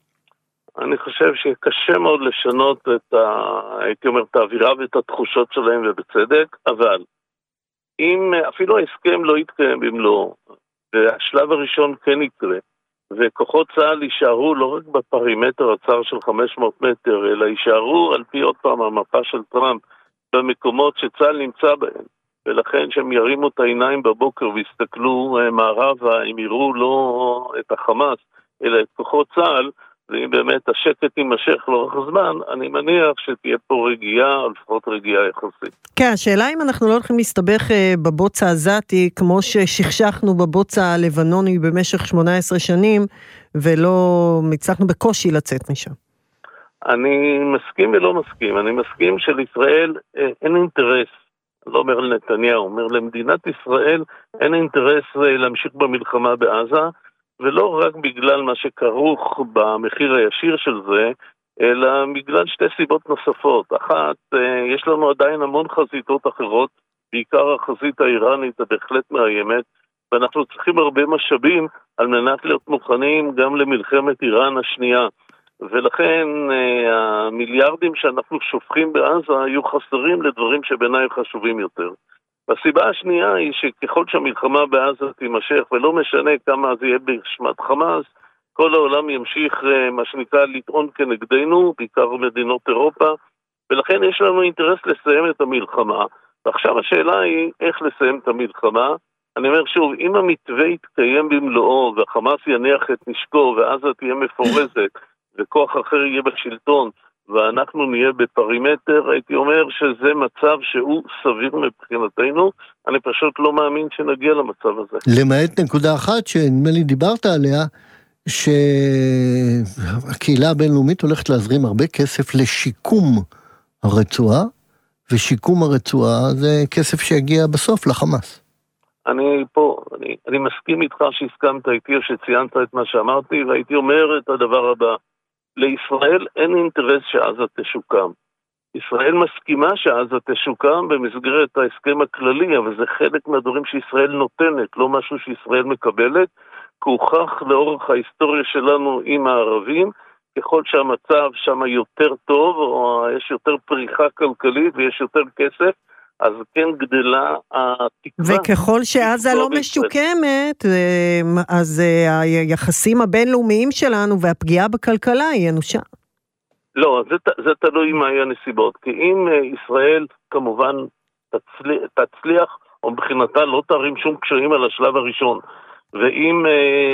אני חושב שקשה מאוד לשנות הייתי אומר, את האווירה ואת התחושות שלהם, ובצדק, אבל אם אפילו ההסכם לא יתקיים במלואו, והשלב הראשון כן יקרה, וכוחות צה"ל יישארו לא רק בפרימטר הצר של 500 מטר, אלא יישארו על פי עוד פעם המפה של טראמפ במקומות שצה"ל נמצא בהם. ולכן שהם ירימו את העיניים בבוקר ויסתכלו מערבה, הם יראו לא את החמאס, אלא את כוחות צה"ל, ואם באמת השקט יימשך לאורך זמן, אני מניח שתהיה פה רגיעה, או לפחות רגיעה יחסית. כן, השאלה אם אנחנו לא הולכים להסתבך בבוץ העזתי, כמו ששכשכנו בבוץ הלבנוני במשך 18 שנים, ולא הצלחנו בקושי לצאת משם. אני מסכים ולא מסכים. אני מסכים שלישראל אין אינטרס, לא אומר לנתניהו, אומר למדינת ישראל אין אינטרס להמשיך במלחמה בעזה, ולא רק בגלל מה שכרוך במחיר הישיר של זה, אלא בגלל שתי סיבות נוספות. אחת, יש לנו עדיין המון חזיתות אחרות, בעיקר החזית האיראנית בהחלט מאיימת, ואנחנו צריכים הרבה משאבים על מנת להיות מוכנים גם למלחמת איראן השנייה. ולכן המיליארדים שאנחנו שופכים בעזה היו חסרים לדברים שבעיניי חשובים יותר. הסיבה השנייה היא שככל שהמלחמה בעזה תימשך, ולא משנה כמה זה יהיה בשמת חמאס, כל העולם ימשיך מה שנקרא לטעון כנגדנו, בעיקר מדינות אירופה, ולכן יש לנו אינטרס לסיים את המלחמה. ועכשיו השאלה היא איך לסיים את המלחמה. אני אומר שוב, אם המתווה יתקיים במלואו, והחמאס יניח את נשקו, ועזה תהיה מפורזת, וכוח אחר יהיה בשלטון, ואנחנו נהיה בפרימטר, הייתי אומר שזה מצב שהוא סביר מבחינתנו, אני פשוט לא מאמין שנגיע למצב הזה. למעט נקודה אחת שנדמה לי דיברת עליה, שהקהילה הבינלאומית הולכת להזרים הרבה כסף לשיקום הרצועה, ושיקום הרצועה זה כסף שיגיע בסוף לחמאס. אני מסכים איתך שהסכמת איתי או שציינת את מה שאמרתי, והייתי אומר את הדבר הבא, לישראל אין אינטרס שעזה תשוקם. ישראל מסכימה שעזה תשוקם במסגרת ההסכם הכללי, אבל זה חלק מהדברים שישראל נותנת, לא משהו שישראל מקבלת, כי הוכח לאורך ההיסטוריה שלנו עם הערבים, ככל שהמצב שם יותר טוב, או יש יותר פריחה כלכלית ויש יותר כסף, אז כן גדלה התקווה. וככל שעזה לא משוקמת, אז היחסים הבינלאומיים שלנו והפגיעה בכלכלה היא אנושה. לא, זה תלוי מה יהיו הנסיבות, כי אם ישראל כמובן תצליח, או מבחינתה לא תרים שום קשיים על השלב הראשון, ואם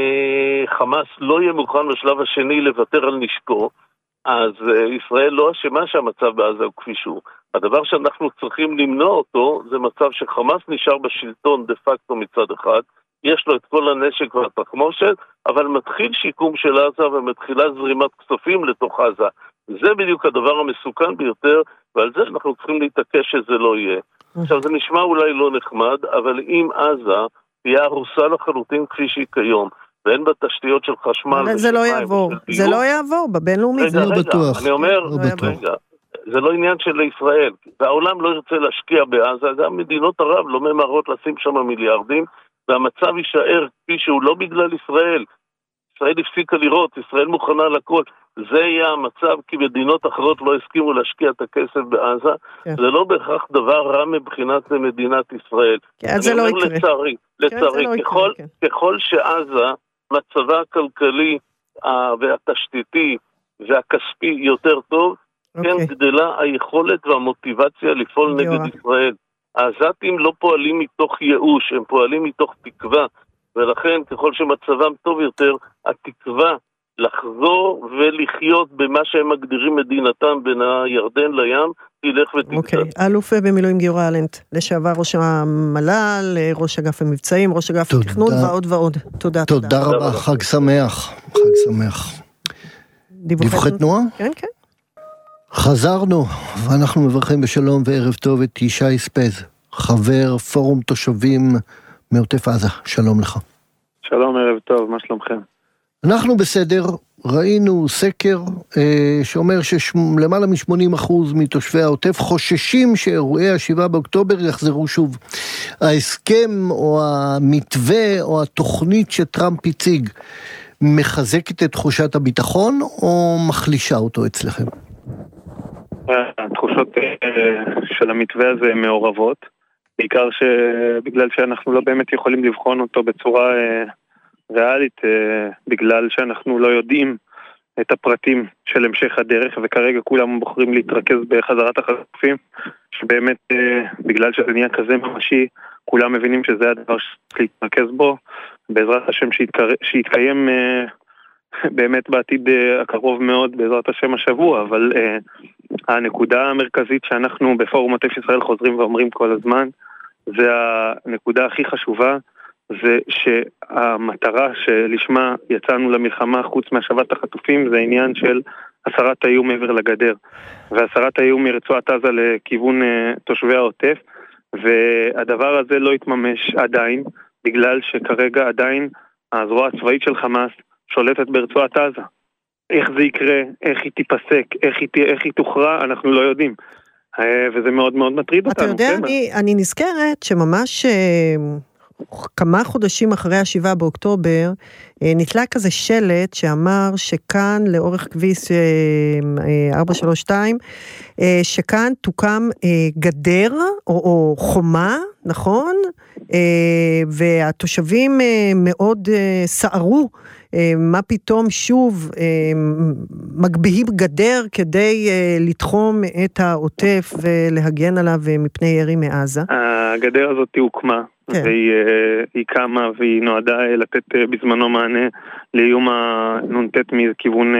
חמאס לא יהיה מוכן בשלב השני לוותר על נשקו, אז ישראל לא אשמה שהמצב בעזה הוא כפי שהוא. הדבר שאנחנו צריכים למנוע אותו, זה מצב שחמאס נשאר בשלטון דה פקטו מצד אחד, יש לו את כל הנשק והתחמושת, אבל מתחיל שיקום של עזה ומתחילה זרימת כספים לתוך עזה. זה בדיוק הדבר המסוכן ביותר, ועל זה אנחנו צריכים להתעקש שזה לא יהיה. עכשיו זה נשמע אולי לא נחמד, אבל אם עזה תהיה הרוסה לחלוטין כפי שהיא כיום, ואין בה תשתיות של חשמל. זה לא יעבור, זה לא יעבור, בבינלאומי. זה לא בטוח. אני אומר, רגע, זה לא עניין של ישראל, והעולם לא ירצה להשקיע בעזה, גם מדינות ערב לא ממהרות לשים שם מיליארדים, והמצב יישאר כפי שהוא לא בגלל ישראל. ישראל הפסיקה לראות, ישראל מוכנה לכל, זה יהיה המצב, כי מדינות אחרות לא הסכימו להשקיע את הכסף בעזה, זה לא בהכרח דבר רע מבחינת מדינת ישראל. זה לא יקרה. לצערי, ככל שעזה, מצבה הכלכלי והתשתיתי והכספי יותר טוב, כן גדלה היכולת והמוטיבציה לפעול נגד ישראל. העזתים לא פועלים מתוך ייאוש, הם פועלים מתוך תקווה, ולכן ככל שמצבם טוב יותר, התקווה לחזור ולחיות במה שהם מגדירים מדינתם בין הירדן לים, תלך ותגדל. אוקיי, אלוף במילואים גיורא אלנט, לשעבר ראש המל"ל, ראש אגף המבצעים, ראש אגף התכנון ועוד ועוד. תודה. תודה רבה, חג שמח. חג שמח. דיווחי תנועה? כן, כן. חזרנו, ואנחנו מברכים בשלום וערב טוב את ישי ספז, חבר פורום תושבים מעוטף עזה. שלום לך. שלום, ערב טוב, מה שלומכם? אנחנו בסדר, ראינו סקר שאומר שלמעלה מ-80% מתושבי העוטף חוששים שאירועי ה7 באוקטובר יחזרו שוב. ההסכם או המתווה או התוכנית שטראמפ הציג מחזקת את תחושת הביטחון או מחלישה אותו אצלכם? התחושות של המתווה הזה הן מעורבות, בעיקר בגלל שאנחנו לא באמת יכולים לבחון אותו בצורה ריאלית, בגלל שאנחנו לא יודעים את הפרטים של המשך הדרך, וכרגע כולם בוחרים להתרכז בחזרת החטופים, שבאמת בגלל שזה נהיה כזה ממשי, כולם מבינים שזה הדבר שצריך להתרכז בו, בעזרת השם שיתקיים באמת בעתיד הקרוב מאוד, בעזרת השם השבוע, אבל הנקודה המרכזית שאנחנו בפורום עוטף ישראל חוזרים ואומרים כל הזמן, זה הנקודה הכי חשובה, זה שהמטרה שלשמה יצאנו למלחמה חוץ מהשבת החטופים, זה עניין של הסרת האיום מעבר לגדר, והסרת האיום מרצועת עזה לכיוון תושבי העוטף, והדבר הזה לא יתממש עדיין, בגלל שכרגע עדיין הזרוע הצבאית של חמאס שולטת ברצועת עזה. איך זה יקרה, איך היא תיפסק, איך היא תוכרע, אנחנו לא יודעים. וזה מאוד מאוד מטריד אותנו. אתה יודע, אני נזכרת שממש כמה חודשים אחרי ה7 באוקטובר, נתלה כזה שלט שאמר שכאן לאורך כביש 432, שכאן תוקם גדר או חומה, נכון? והתושבים מאוד סערו, מה פתאום שוב מגביהים גדר כדי לתחום את העוטף ולהגן עליו מפני ירי מעזה? הגדר הזאת הוקמה, והיא קמה והיא נועדה לתת בזמנו מענה לאיום הנונטט מכיוון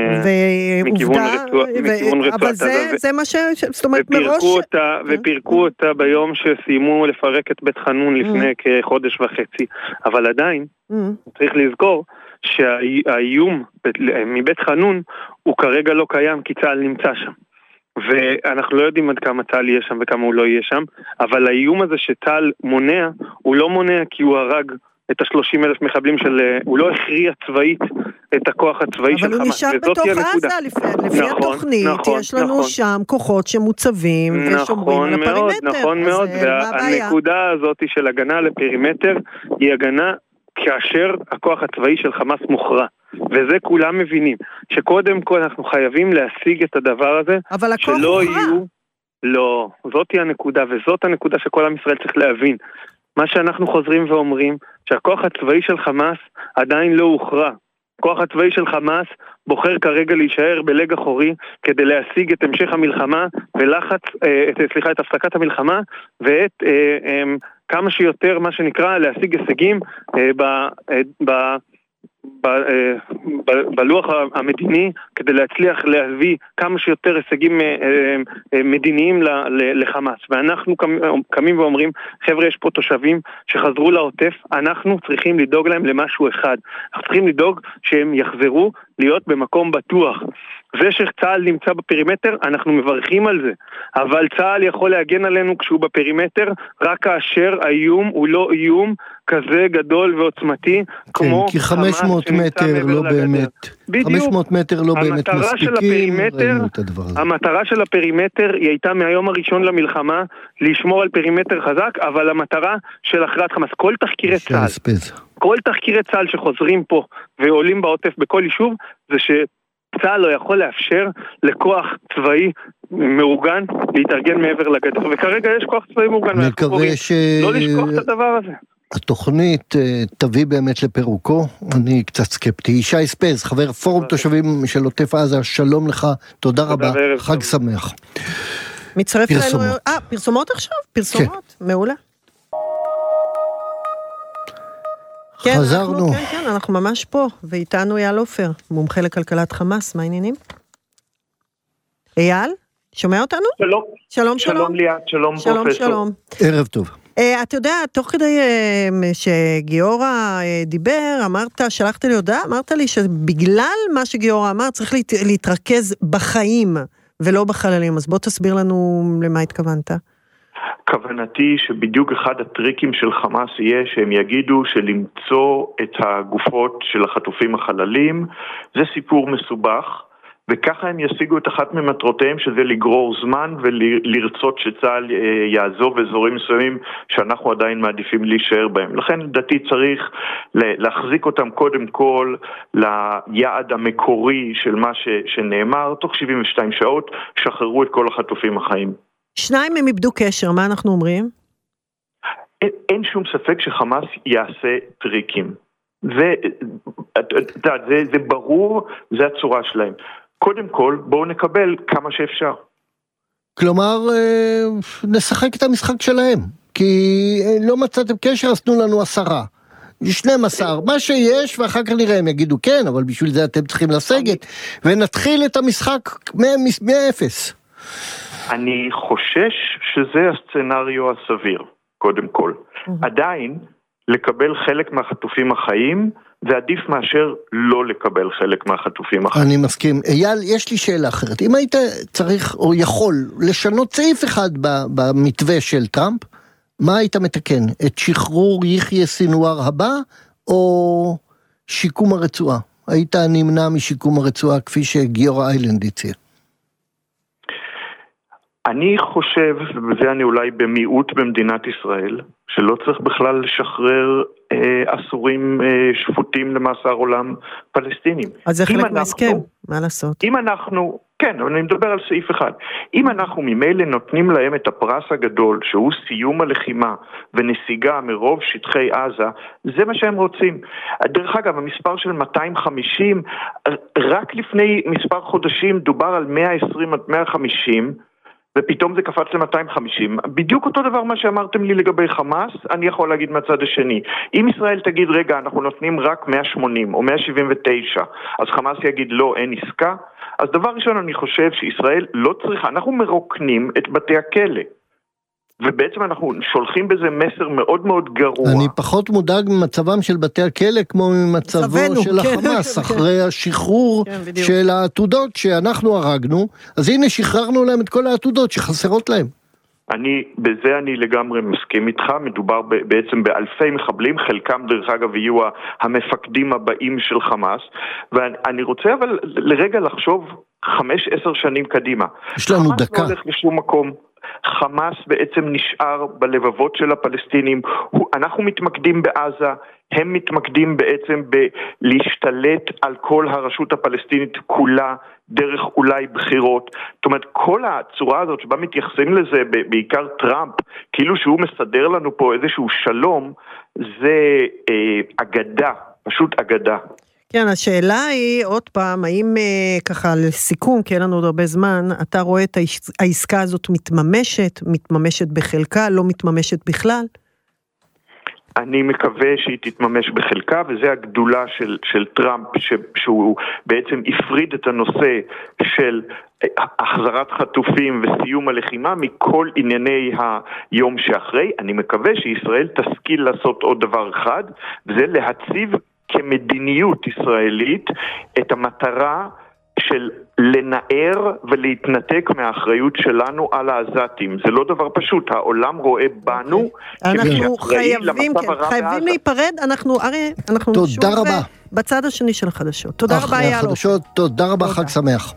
רצועת עזה. זה מה זאת אומרת מראש... ופירקו אותה ביום שסיימו לפרק את בית חנון לפני כחודש וחצי. אבל עדיין צריך לזכור שהאיום מבית חנון הוא כרגע לא קיים, כי צה"ל נמצא שם. ואנחנו לא יודעים עד כמה צה"ל יהיה שם וכמה הוא לא יהיה שם, אבל האיום הזה שצה"ל מונע, הוא לא מונע כי הוא הרג את 30,000 מחבלים הוא לא הכריע צבאית את הכוח הצבאי של חמאס. אבל הוא נשאר בתוך עזה, לפי התוכנית, יש לנו שם כוחות שמוצבים ושומרים על הפרימטר. נכון מאוד, והנקודה הזאת של הגנה לפרימטר, היא הגנה כאשר הכוח הצבאי של חמאס מוכרע. וזה כולם מבינים, שקודם כל אנחנו חייבים להשיג את הדבר הזה, אבל הכוח שלא מוכרע. יהיו... לא, זאת היא הנקודה, וזאת הנקודה שכל עם ישראל צריך להבין. מה שאנחנו חוזרים ואומרים, שהכוח הצבאי של חמאס עדיין לא הוכרע. הכוח הצבאי של חמאס בוחר כרגע להישאר בלג אחורי, כדי להשיג את המשך המלחמה, את הפסקת המלחמה, ואת כמה שיותר, מה שנקרא, להשיג הישגים בלוח המדיני, כדי להצליח להביא כמה שיותר הישגים מדיניים לחמאס. ואנחנו קמים ואומרים, חבר'ה, יש פה תושבים שחזרו לעוטף, אנחנו צריכים לדאוג להם למשהו אחד. אנחנו צריכים לדאוג שהם יחזרו להיות במקום בטוח. זה שצה"ל נמצא בפרימטר, אנחנו מברכים על זה. אבל צה"ל יכול להגן עלינו כשהוא בפרימטר, רק כאשר האיום הוא לא איום כזה גדול ועוצמתי, כמו כי 500 מטר לא באמת, 500 מטר לא באמת מספיקים, ראינו את הדבר הזה. המטרה של הפרימטר היא הייתה מהיום הראשון למלחמה, לשמור על פרימטר חזק, אבל המטרה של הכרעת חמאס, כל תחקירי צה"ל שחוזרים פה ועולים בעוטף בכל יישוב, זה צה"ל לא יכול לאפשר לכוח צבאי מאורגן להתארגן מעבר לגדר, וכרגע יש כוח צבאי מאורגן, מקווה לא לשכוח את הדבר הזה. התוכנית תביא באמת לפירוקו, אני קצת סקפטי. ישי ספז, חבר פורום תושבים של עוטף עזה, שלום לך, תודה רבה, חג שמח. מצטרף אלינו, פרסומות עכשיו? פרסומות, מעולה. חזרנו. כן, אנחנו ממש פה, ואיתנו אייל עופר, מומחה לכלכלת חמאס, מה העניינים? אייל, שומע אותנו? שלום. שלום ליאת, שלום פרופסור. שלום. ערב טוב. אתה יודע, תוך כדי שגיורא דיבר, שלחת לי הודעה, אמרת לי שבגלל מה שגיורא אמר, צריך להתרכז בחיים ולא בחללים, אז בוא תסביר לנו למה התכוונת. כוונתי שבדיוק אחד הטריקים של חמאס יהיה שהם יגידו שלמצוא את הגופות של החטופים החללים, זה סיפור מסובך, וככה הם ישיגו את אחת ממטרותיהם, שזה לגרור זמן ולרצות שצה"ל יעזוב אזורים מסוימים שאנחנו עדיין מעדיפים להישאר בהם. לכן לדעתי צריך להחזיק אותם קודם כל ליעד המקורי של מה שנאמר, תוך 72 שעות שחררו את כל החטופים החיים. שניים הם איבדו קשר, מה אנחנו אומרים? אין שום ספק שחמאס יעשה טריקים. זה ברור, זה הצורה שלהם. קודם כל, בואו נקבל כמה שאפשר. כלומר, נשחק את המשחק שלהם, כי לא מצאתם קשר, אז תנו לנו 10, 12, מה שיש, ואחר כך נראה, הם יגידו כן, אבל בשביל זה אתם צריכים לסגת, ונתחיל את המשחק מאפס. אני חושש שזה הסצנריו הסביר, קודם כל. עדיין, לקבל חלק מהחטופים החיים, זה עדיף מאשר לא לקבל חלק מהחטופים החיים. אני מסכים. אייל, יש לי שאלה אחרת. אם היית צריך או יכול לשנות סעיף אחד במתווה של טראמפ, מה היית מתקן? את שחרור יחיא סינואר הבא, או שיקום הרצועה? היית נמנע משיקום הרצועה כפי שגיורא איילנד הציע? אני חושב, ובזה אני אולי במיעוט במדינת ישראל, שלא צריך בכלל לשחרר אסורים שפוטים למאסר עולם פלסטינים. אז זה חלק מהסכם, מה לעשות? אם אנחנו, כן, אני מדבר על סעיף אחד. אם אנחנו ממילא נותנים להם את הפרס הגדול, שהוא סיום הלחימה ונסיגה מרוב שטחי עזה, זה מה שהם רוצים. דרך אגב, המספר של 250, רק לפני מספר חודשים דובר על 120 עד 150, ופתאום זה קפץ ל-250. בדיוק אותו דבר מה שאמרתם לי לגבי חמאס, אני יכול להגיד מהצד השני. אם ישראל תגיד, רגע, אנחנו נותנים רק 180 או 179, אז חמאס יגיד, לא, אין עסקה. אז דבר ראשון, אני חושב שישראל לא צריכה, אנחנו מרוקנים את בתי הכלא. ובעצם אנחנו שולחים בזה מסר מאוד מאוד גרוע. אני פחות מודאג ממצבם של בתי הכלא כמו ממצבו של החמאס, אחרי השחרור של העתודות שאנחנו הרגנו, אז הנה שחררנו להם את כל העתודות שחסרות להם. בזה אני לגמרי מסכים איתך, מדובר בעצם באלפי מחבלים, חלקם דרך אגב יהיו המפקדים הבאים של חמאס, ואני רוצה אבל לרגע לחשוב 5-10 שנים קדימה. יש לנו דקה. חמאס לא הולך לשום מקום. חמאס בעצם נשאר בלבבות של הפלסטינים, אנחנו מתמקדים בעזה, הם מתמקדים בעצם בלהשתלט על כל הרשות הפלסטינית כולה, דרך אולי בחירות. זאת אומרת, כל הצורה הזאת שבה מתייחסים לזה, בעיקר טראמפ, כאילו שהוא מסדר לנו פה איזשהו שלום, זה אגדה, פשוט אגדה. כן, השאלה היא, עוד פעם, האם ככה לסיכום, כי אין לנו עוד הרבה זמן, אתה רואה את העסקה הזאת מתממשת בחלקה, לא מתממשת בכלל? אני מקווה שהיא תתממש בחלקה, וזה הגדולה של טראמפ, שהוא בעצם הפריד את הנושא של החזרת חטופים וסיום הלחימה מכל ענייני היום שאחרי. אני מקווה שישראל תשכיל לעשות עוד דבר אחד, וזה להציב כמדיניות ישראלית את המטרה של לנער ולהתנתק מהאחריות שלנו על העזתים. זה לא דבר פשוט, העולם רואה בנו אנחנו חייבים להיפרד, אנחנו תודה רבה. בצד השני של החדשות. תודה רבה יאלו. תודה רבה, חג שמח.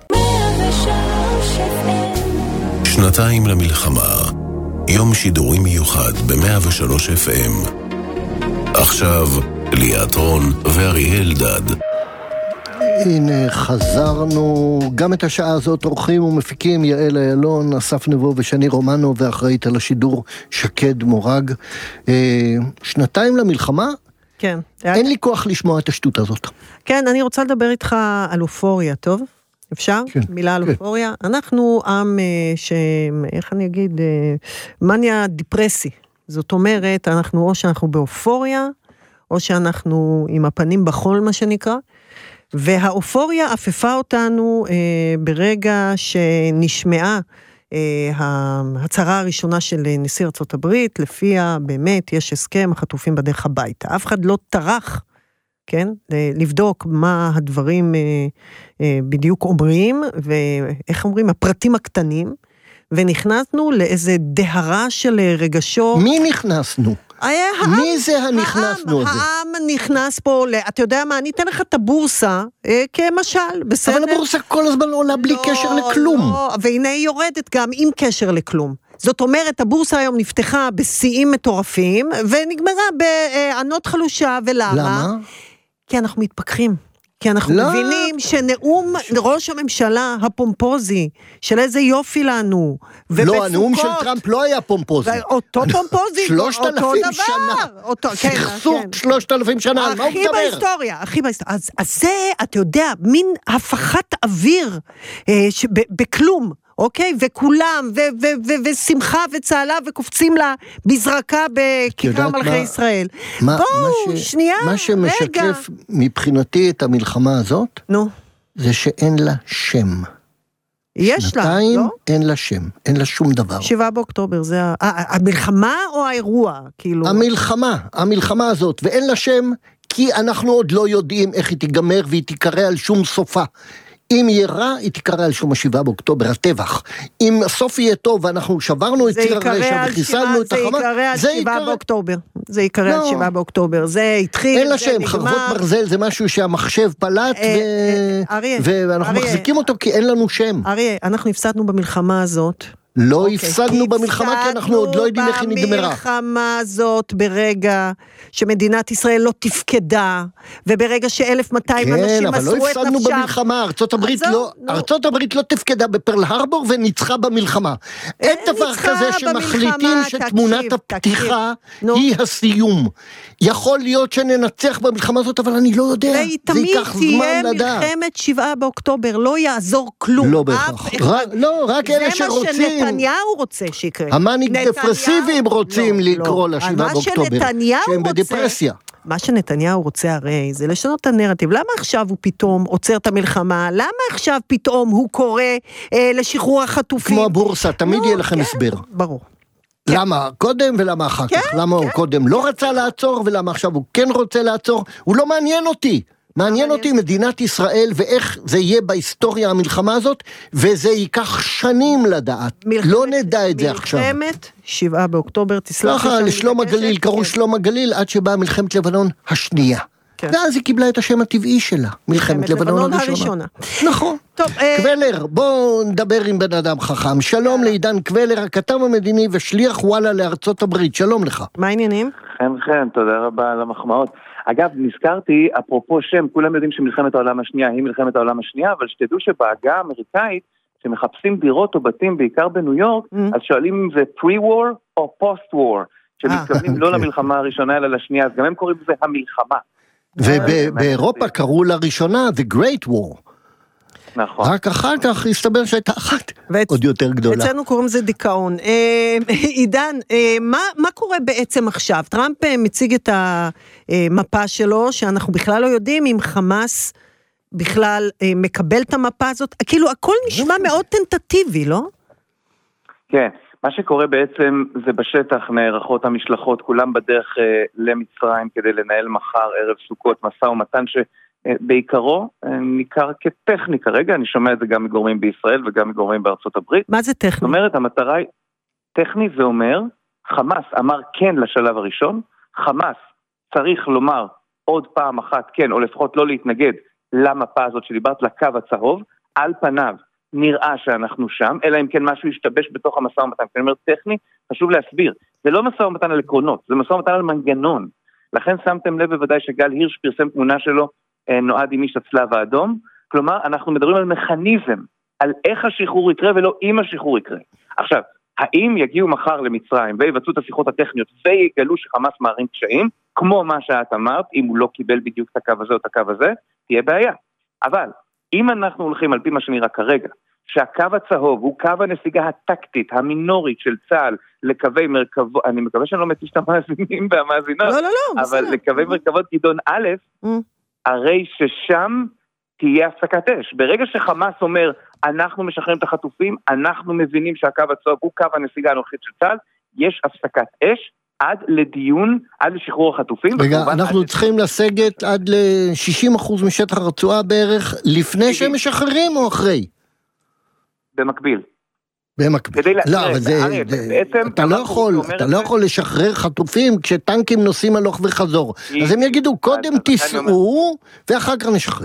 שנתיים למלחמה, יום שידורים מיוחד ב-103 FM. עכשיו ליאת רון ואריאל דד. הנה חזרנו, גם את השעה הזאת עורכים ומפיקים יעל איילון, אסף נבו ושני רומנו, ואחראית על השידור שקד מורג. שנתיים למלחמה? כן. אין לי כוח לשמוע את השטות הזאת. כן, אני רוצה לדבר איתך על אופוריה, טוב? אפשר? כן, מילה על כן. אופוריה. אנחנו עם איך אני אגיד, מניה דיפרסי. זאת אומרת, או שאנחנו באופוריה, או שאנחנו עם הפנים בחול, מה שנקרא, והאופוריה אפפה אותנו ברגע שנשמעה ההצהרה הראשונה של נשיא ארצות הברית, לפיה באמת יש הסכם, החטופים בדרך הביתה. אף אחד לא טרח, כן, לבדוק מה הדברים בדיוק אומרים, ואיך אומרים, הפרטים הקטנים, ונכנסנו לאיזה דהרה של רגשות. מי נכנסנו? מי זה הנכנסנו הזה? העם נכנס פה, אתה יודע מה, אני אתן לך את הבורסה כמשל, בסדר? אבל הבורסה כל הזמן עולה בלי קשר לכלום. לא, והנה היא יורדת גם עם קשר לכלום. זאת אומרת, הבורסה היום נפתחה בשיאים מטורפים, ונגמרה בענות חלושה, ולמה? למה? כי אנחנו מתפכחים. כי אנחנו מבינים שנאום ראש הממשלה הפומפוזי, של איזה יופי לנו, לא, הנאום של טראמפ לא היה פומפוזי. אותו פומפוזי, 3,000 שנה. סכסוך 3,000 שנה, על מה הוא מדבר? הכי בהיסטוריה. אז זה, אתה יודע, מין הפחת אוויר בכלום. אוקיי? וכולם, ושמחה וצהלה, וקופצים לה בזרקה בכיכר מלכי ישראל. בואו, שנייה, רגע. מה שמשקף מבחינתי את המלחמה הזאת, זה שאין לה שם. יש לה, לא? שנתיים אין לה שם, אין לה שום דבר. 7 באוקטובר, זה המלחמה או האירוע? כאילו... המלחמה הזאת, ואין לה שם, כי אנחנו עוד לא יודעים איך היא תיגמר, והיא תיקרא על שום סופה. אם יהיה רע, היא תיקרא על שום 7 באוקטובר, הטבח. אם הסוף יהיה טוב, ואנחנו שברנו את ציר הרשע וחיסלנו את החמה, זה יקרא על 7 באוקטובר. זה יקרא על 7 באוקטובר. זה התחיל, אין לה שם, חרבות ברזל זה משהו שהמחשב פלט, ואנחנו מחזיקים אותו כי אין לנו שם. אריה, אנחנו הפסדנו במלחמה הזאת. לא הפסדנו במלחמה, כי אנחנו עוד לא יודעים איך היא נגמרה. במלחמה הזאת, ברגע שמדינת ישראל לא תפקדה, וברגע ש1,200 אנשים מסרו את נפשם. כן, אבל לא הפסדנו במלחמה, ארצות הברית לא תפקדה בפרל הרבור וניצחה במלחמה. אין דבר כזה שמחליטים שתמונת הפתיחה היא הסיום. יכול להיות שננצח במלחמה הזאת, אבל אני לא יודע. והיא תמיד תהיה מלחמת 7 באוקטובר, לא יעזור כלום. לא בהכרח. לא, רק אלה שרוצים. נתניהו רוצה שיקרה. המנהיג דפרסיביים רוצים לקרוא ל7 באוקטובר, שהם בדפרסיה. מה שנתניהו רוצה הרי, זה לשנות את הנרטיב. למה עכשיו הוא פתאום עוצר את המלחמה? למה עכשיו פתאום הוא קורא לשחרור החטופים? כמו הבורסה, תמיד יהיה לכם הסבר. ברור. למה קודם ולמה אחר כך? למה הוא קודם לא רצה לעצור, ולמה עכשיו הוא כן רוצה לעצור? הוא לא מעניין אותי. מעניין אותי מדינת ישראל ואיך זה יהיה בהיסטוריה המלחמה הזאת, וזה ייקח שנים לדעת. לא נדע את זה עכשיו. מלחמת 7 באוקטובר, תסלח לי. לשלום הגליל, קראו שלום הגליל, עד שבאה מלחמת לבנון השנייה. ואז היא קיבלה את השם הטבעי שלה, מלחמת לבנון הראשונה. נכון. קוולר, בואו נדבר עם בן אדם חכם. שלום לעידן קוולר, הכתב המדיני ושליח וואלה לארצות הברית. שלום לך. מה העניינים? חן, תודה רבה על המחמאות. אגב, נזכרתי, אפרופו שם, כולם יודעים שמלחמת העולם השנייה היא מלחמת העולם השנייה, אבל שתדעו שבהגה האמריקאית, שמחפשים דירות או בתים, בעיקר בניו יורק, אז שואלים אם זה pre-war או post-war, שמתכוונים לא למלחמה הראשונה, אלא לשנייה, אז גם הם קוראים לזה המלחמה. ובאירופה קראו לראשונה The Great War. נכון. רק אחר כך הסתבר שהייתה אחת עוד יותר גדולה. אצלנו קוראים זה דיכאון. עידן, מה קורה בעצם עכשיו? טראמפ מציג את המפה שלו, שאנחנו בכלל לא יודעים אם חמאס בכלל מקבל את המפה הזאת. כאילו, הכל נשמע מאוד טנטטיבי, לא? כן. מה שקורה בעצם זה בשטח נערכות המשלחות, כולם בדרך למצרים כדי לנהל מחר ערב סוכות, מסע ומתן שבעיקרו ניכר כטכני כרגע, אני שומע את זה גם מגורמים בישראל וגם מגורמים בארצות הברית. מה זה טכני? זאת אומרת, המטרה היא, טכני זה אומר, חמאס אמר כן לשלב הראשון, חמאס צריך לומר עוד פעם אחת כן, או לפחות לא להתנגד למפה הזאת שדיברת, לקו הצהוב, על פניו. נראה שאנחנו שם, אלא אם כן משהו ישתבש בתוך המשא ומתן. אני אומר טכני, חשוב להסביר. זה לא משא ומתן על עקרונות, זה משא ומתן על מנגנון. לכן שמתם לב בוודאי שגל הירש פרסם תמונה שלו, נועד עם איש הצלב האדום. כלומר, אנחנו מדברים על מכניזם, על איך השחרור יקרה ולא אם השחרור יקרה. עכשיו, האם יגיעו מחר למצרים ויבצעו את השיחות הטכניות ויגלו שחמאס מערים קשיים, כמו מה שאת אמרת, אם הוא לא קיבל בדיוק את הקו הזה או את הקו הזה, תהיה בעיה. אבל אם אנחנו הולכים על פי מה שנראה כרגע, שהקו הצהוב הוא קו הנסיגה הטקטית, המינורית של צה"ל לקווי מרכבות, אני מקווה שאני לא מתיש את המאזינים והמאזינות, לא, אבל לקווי מרכבות גדעון א', הרי ששם תהיה הפסקת אש. ברגע שחמאס אומר, אנחנו משחררים את החטופים, אנחנו מבינים שהקו הצהוב הוא קו הנסיגה הנוכחית של צה"ל, יש הפסקת אש, עד לדיון, עד לשחרור החטופים. רגע, אנחנו צריכים לסגת עד ל-60% משטח הרצועה בערך, לפני שהם משחררים או אחרי? במקביל. במקביל. לא, אבל זה, אתה לא יכול לשחרר חטופים כשטנקים נוסעים הלוך וחזור. אז הם יגידו, קודם תיסעו, ואחר כך נשחרר.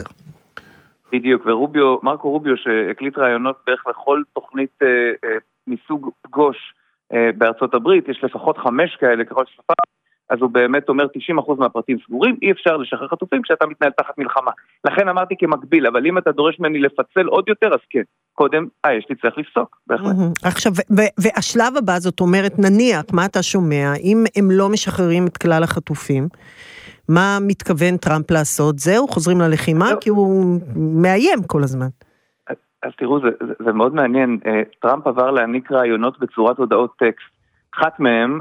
בדיוק, מרקו רוביו שהקליט רעיונות בערך לכל תוכנית מסוג פגוש, בארצות הברית, יש לפחות 5 כאלה, ככל שפעם, אז הוא באמת אומר 90% מהפרטים סגורים, אי אפשר לשחרר חטופים כשאתה מתנהל תחת מלחמה. לכן אמרתי כמקביל, אבל אם אתה דורש ממני לפצל עוד יותר, אז כן, קודם, יש לי צריך לפסוק, בהחלט. עכשיו, והשלב הבא, זאת אומרת, נניח, מה אתה שומע, אם הם לא משחררים את כלל החטופים, מה מתכוון טראמפ לעשות? זהו, חוזרים ללחימה, כי הוא מאיים כל הזמן. אז תראו, זה מאוד מעניין, טראמפ עבר להעניק רעיונות בצורת הודעות טקסט, אחת מהם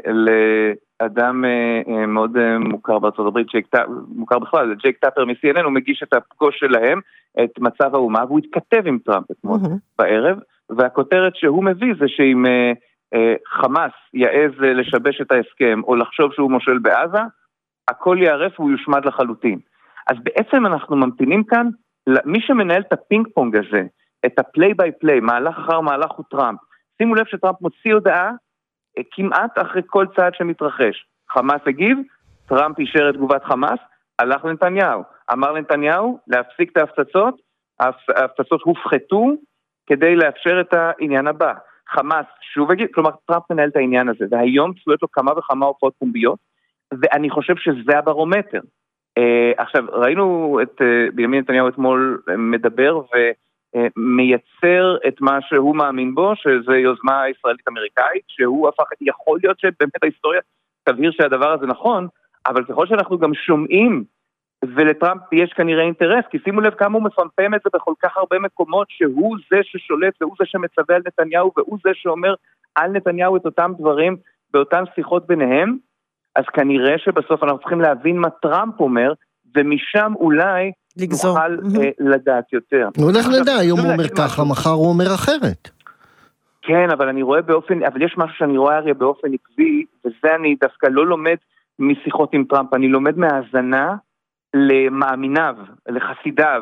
לאדם מאוד מוכר בארצות הברית, מוכר בכלל, ג'ייק טאפר מ-CNN, הוא מגיש את הפגוש שלהם, את מצב האומה, והוא התכתב עם טראמפ אתמול בערב, והכותרת שהוא מביא זה שאם חמאס יעז לשבש את ההסכם, או לחשוב שהוא מושל בעזה, הכל יערף והוא יושמד לחלוטין. אז בעצם אנחנו ממתינים כאן, מי שמנהל את הפינג פונג הזה, את הפליי ביי פליי, מהלך אחר מהלך הוא טראמפ. שימו לב שטראמפ מוציא הודעה, כמעט אחרי כל צעד שמתרחש. חמאס הגיב, טראמפ אישר את תגובת חמאס, הלך לנתניהו. אמר לנתניהו להפסיק את ההפצצות, ההפצצות הופחתו כדי לאפשר את העניין הבא. חמאס שוב הגיב, כלומר טראמפ מנהל את העניין הזה, והיום צפויות לו כמה וכמה הופעות פומביות, ואני חושב שזה הברומטר. עכשיו, ראינו את בנימין נתניהו אתמול מדבר ומייצר את מה שהוא מאמין בו, שזה יוזמה ישראלית-אמריקאית, שהוא הפך, יכול להיות שבאמת ההיסטוריה תבהיר שהדבר הזה נכון, אבל ככל שאנחנו גם שומעים, ולטראמפ יש כנראה אינטרס, כי שימו לב כמה הוא מפמפם את זה בכל כך הרבה מקומות, שהוא זה ששולט והוא זה שמצווה על נתניהו, והוא זה שאומר על נתניהו את אותם דברים באותן שיחות ביניהם, אז כנראה שבסוף אנחנו צריכים להבין מה טראמפ אומר, ומשם אולי נוכל לדעת יותר. הוא הולך לדע, היום הוא אומר ככה, מחר הוא אומר אחרת. כן, אבל אני רואה אבל יש משהו שאני רואה הרי באופן עקבי, וזה אני דווקא לא לומד משיחות עם טראמפ, אני לומד מהאזנה למאמיניו, לחסידיו,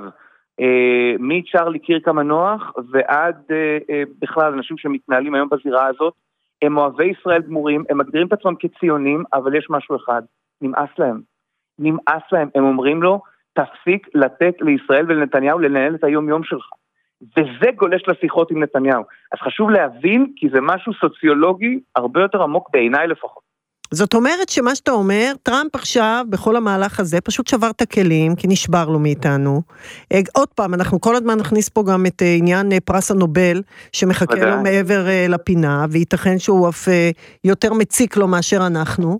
מצ'רלי קירק המנוח, ועד בכלל אנשים שמתנהלים היום בזירה הזאת, הם אוהבי ישראל גמורים, הם מגדירים את עצמם כציונים, אבל יש משהו אחד, נמאס להם. נמאס להם, הם אומרים לו, תפסיק לתת לישראל ולנתניהו לנהל את היום יום שלך. וזה גולש לשיחות עם נתניהו. אז חשוב להבין, כי זה משהו סוציולוגי הרבה יותר עמוק בעיניי לפחות. זאת אומרת שמה שאתה אומר, טראמפ עכשיו בכל המהלך הזה פשוט שבר את הכלים, כי נשבר לו מאיתנו. עוד פעם, אנחנו כל הזמן נכניס פה גם את עניין פרס הנובל, שמחכה לו מעבר לפינה, וייתכן שהוא אף יותר מציק לו מאשר אנחנו.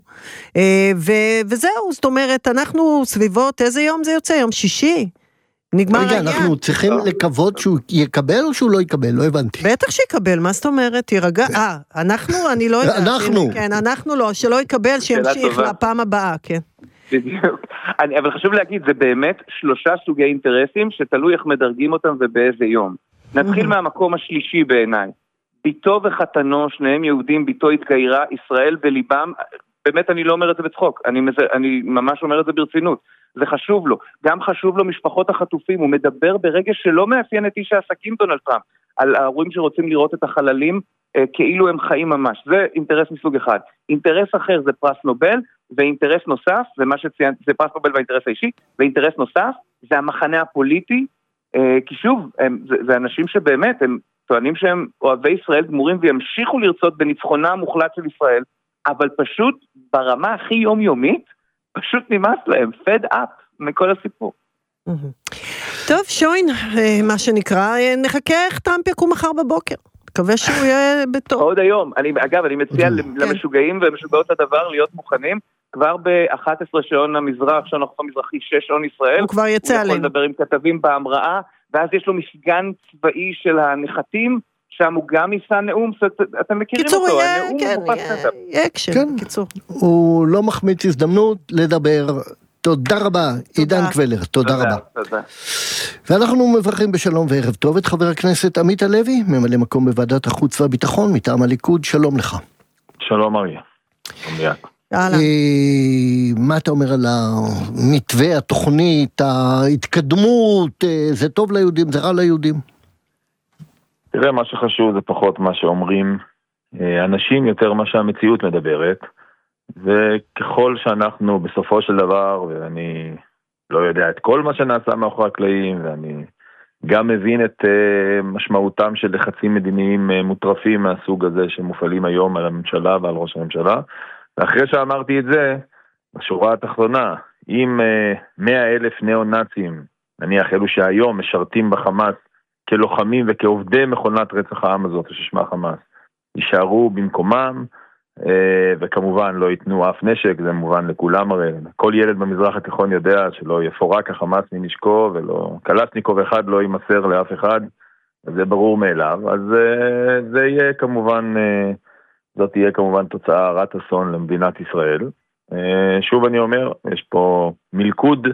וזהו, זאת אומרת, אנחנו סביבות, איזה יום זה יוצא? יום שישי? נגמר העניין. רגע, אנחנו צריכים לקוות שהוא יקבל או שהוא לא יקבל? לא הבנתי. בטח שיקבל, מה זאת אומרת? תירגע. אנחנו? אני לא יודעת. אנחנו. כן, אנחנו לא, שלא יקבל, שימשיך לפעם הבאה, כן. בדיוק. אבל חשוב להגיד, זה באמת 3 סוגי אינטרסים, שתלוי איך מדרגים אותם ובאיזה יום. נתחיל מהמקום השלישי בעיניי. ביתו וחתנו, שניהם יהודים, ביתו התגיירה, ישראל בליבם, באמת אני לא אומר את זה בצחוק, אני ממש אומר את זה ברצינות. זה חשוב לו. גם חשוב לו משפחות החטופים. הוא מדבר ברגע שלא מאפיין את איש העסקים דונלד טראמפ, על ההורים שרוצים לראות את החללים כאילו הם חיים ממש. זה אינטרס מסוג אחד. אינטרס אחר זה פרס נובל, ואינטרס נוסף, זה מה שציינת, זה פרס נובל והאינטרס האישי, ואינטרס נוסף זה המחנה הפוליטי, כי שוב, זה אנשים שבאמת, הם טוענים שהם אוהבי ישראל גמורים, וימשיכו לרצות בניצחונה המוחלט של ישראל, אבל פשוט ברמה הכי יומיומית, פשוט נמאס להם, fed up מכל הסיפור. טוב, שוין, מה שנקרא, נחכה איך טראמפ יקום מחר בבוקר. מקווה שהוא יהיה בטוב. עוד היום. אגב, אני מציע למשוגעים ומשוגעות הדבר להיות מוכנים, כבר ב-11 שעון המזרח, שעון החוף המזרחי, 6 שעון ישראל. הוא כבר יצא עלינו. הוא יכול לדבר עם כתבים בהמראה, ואז יש לו מפגן צבאי של הנחתים, שם הוא גם יישא נאום, אתם מכירים אותו, הנאום הוא יהיה אקשן, בקיצור. הוא לא מחמיץ הזדמנות לדבר. תודה רבה, עידן קבלר, תודה רבה. ואנחנו מברכים בשלום וערב טוב את חבר הכנסת עמית הלוי, ממלא מקום בוועדת החוץ והביטחון, מטעם הליכוד, שלום לך. שלום אריה. מה אתה אומר על המתווה, התוכנית, ההתקדמות, זה טוב ליהודים, זה רע ליהודים? תראה, מה שחשוב זה פחות מה שאומרים אנשים, יותר מה שהמציאות מדברת, וככל שאנחנו בסופו של דבר, ואני לא יודע את כל מה שנעשה מאחורי הקלעים, ואני גם מבין את משמעותם של לחצים מדיניים מוטרפים מהסוג הזה שמופעלים היום על הממשלה ועל ראש הממשלה, ואחרי שאמרתי את זה, בשורה התחתונה, אם 100,000 ניאו-נאצים, נניח אלו שהיום משרתים בחמאס כלוחמים וכעובדי מכונת רצח העם הזאת ששמה חמאס, יישארו במקומם, וכמובן לא ייתנו אף נשק, זה מובן לכולם הרי, כל ילד במזרח התיכון יודע שלא יפורק החמאס מנשקו, ולא קלצ'ניקוב אחד לא יימסר לאף אחד, זה ברור מאליו, אז זה יהיה כמובן, זאת תהיה כמובן תוצאה רת אסון למדינת ישראל. שוב אני אומר, יש פה מלכוד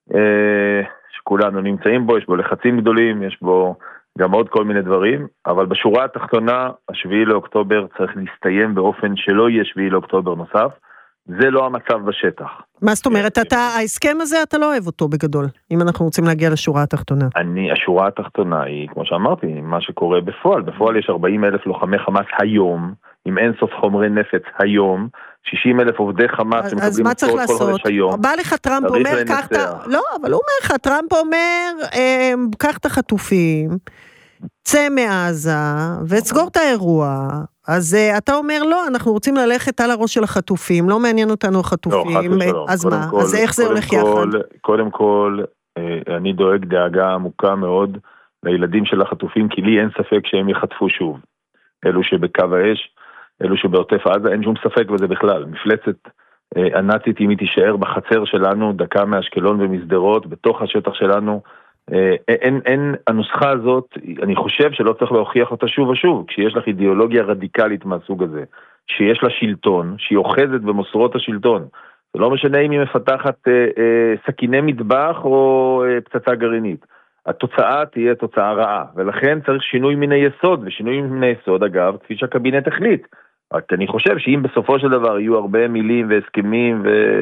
שכולנו נמצאים בו, יש בו לחצים גדולים, יש בו גם עוד כל מיני דברים, אבל בשורה התחתונה, 7 לאוקטובר צריך להסתיים באופן שלא יהיה 7 לאוקטובר נוסף, זה לא המצב בשטח. מה זאת אומרת, ההסכם הזה אתה לא אוהב אותו בגדול, אם אנחנו רוצים להגיע לשורה התחתונה. השורה התחתונה היא, כמו שאמרתי, מה שקורה בפועל. בפועל יש 40,000 לוחמי חמאס היום, עם אין סוף חומרי נפץ היום, 60,000 עובדי חמאס אז מה צריך לעשות? בא לך טראמפ אומר, לא, אבל הוא אומר לך, טראמפ אומר, קח את החטופים, צא מעזה, וסגור את האירוע, אז אתה אומר לא, אנחנו רוצים ללכת על הראש של החטופים, לא מעניין אותנו החטופים, אז מה? אז איך זה הולך יחד? קודם כל, אני דואג דאגה עמוקה מאוד לילדים של החטופים, כי לי אין ספק שהם יחטפו שוב. אלו שבקו האש, אלו שבעוטף עזה, אין שום ספק בזה בכלל. מפלצת הנאצית, אם היא תישאר בחצר שלנו, דקה מאשקלון ומסדרות, בתוך השטח שלנו, אין, הנוסחה הזאת, אני חושב שלא צריך להוכיח אותה שוב ושוב, כשיש לך אידיאולוגיה רדיקלית מהסוג הזה, שיש לה שלטון, שהיא אוחזת במוסרות השלטון, זה לא משנה אם היא מפתחת סכיני מטבח או פצצה גרעינית, התוצאה תהיה תוצאה רעה, ולכן צריך שינוי מן היסוד, ושינוי מן היסוד אגב, כפי שהקבינט החליט, רק אני חושב שאם בסופו של דבר יהיו הרבה מילים והסכמים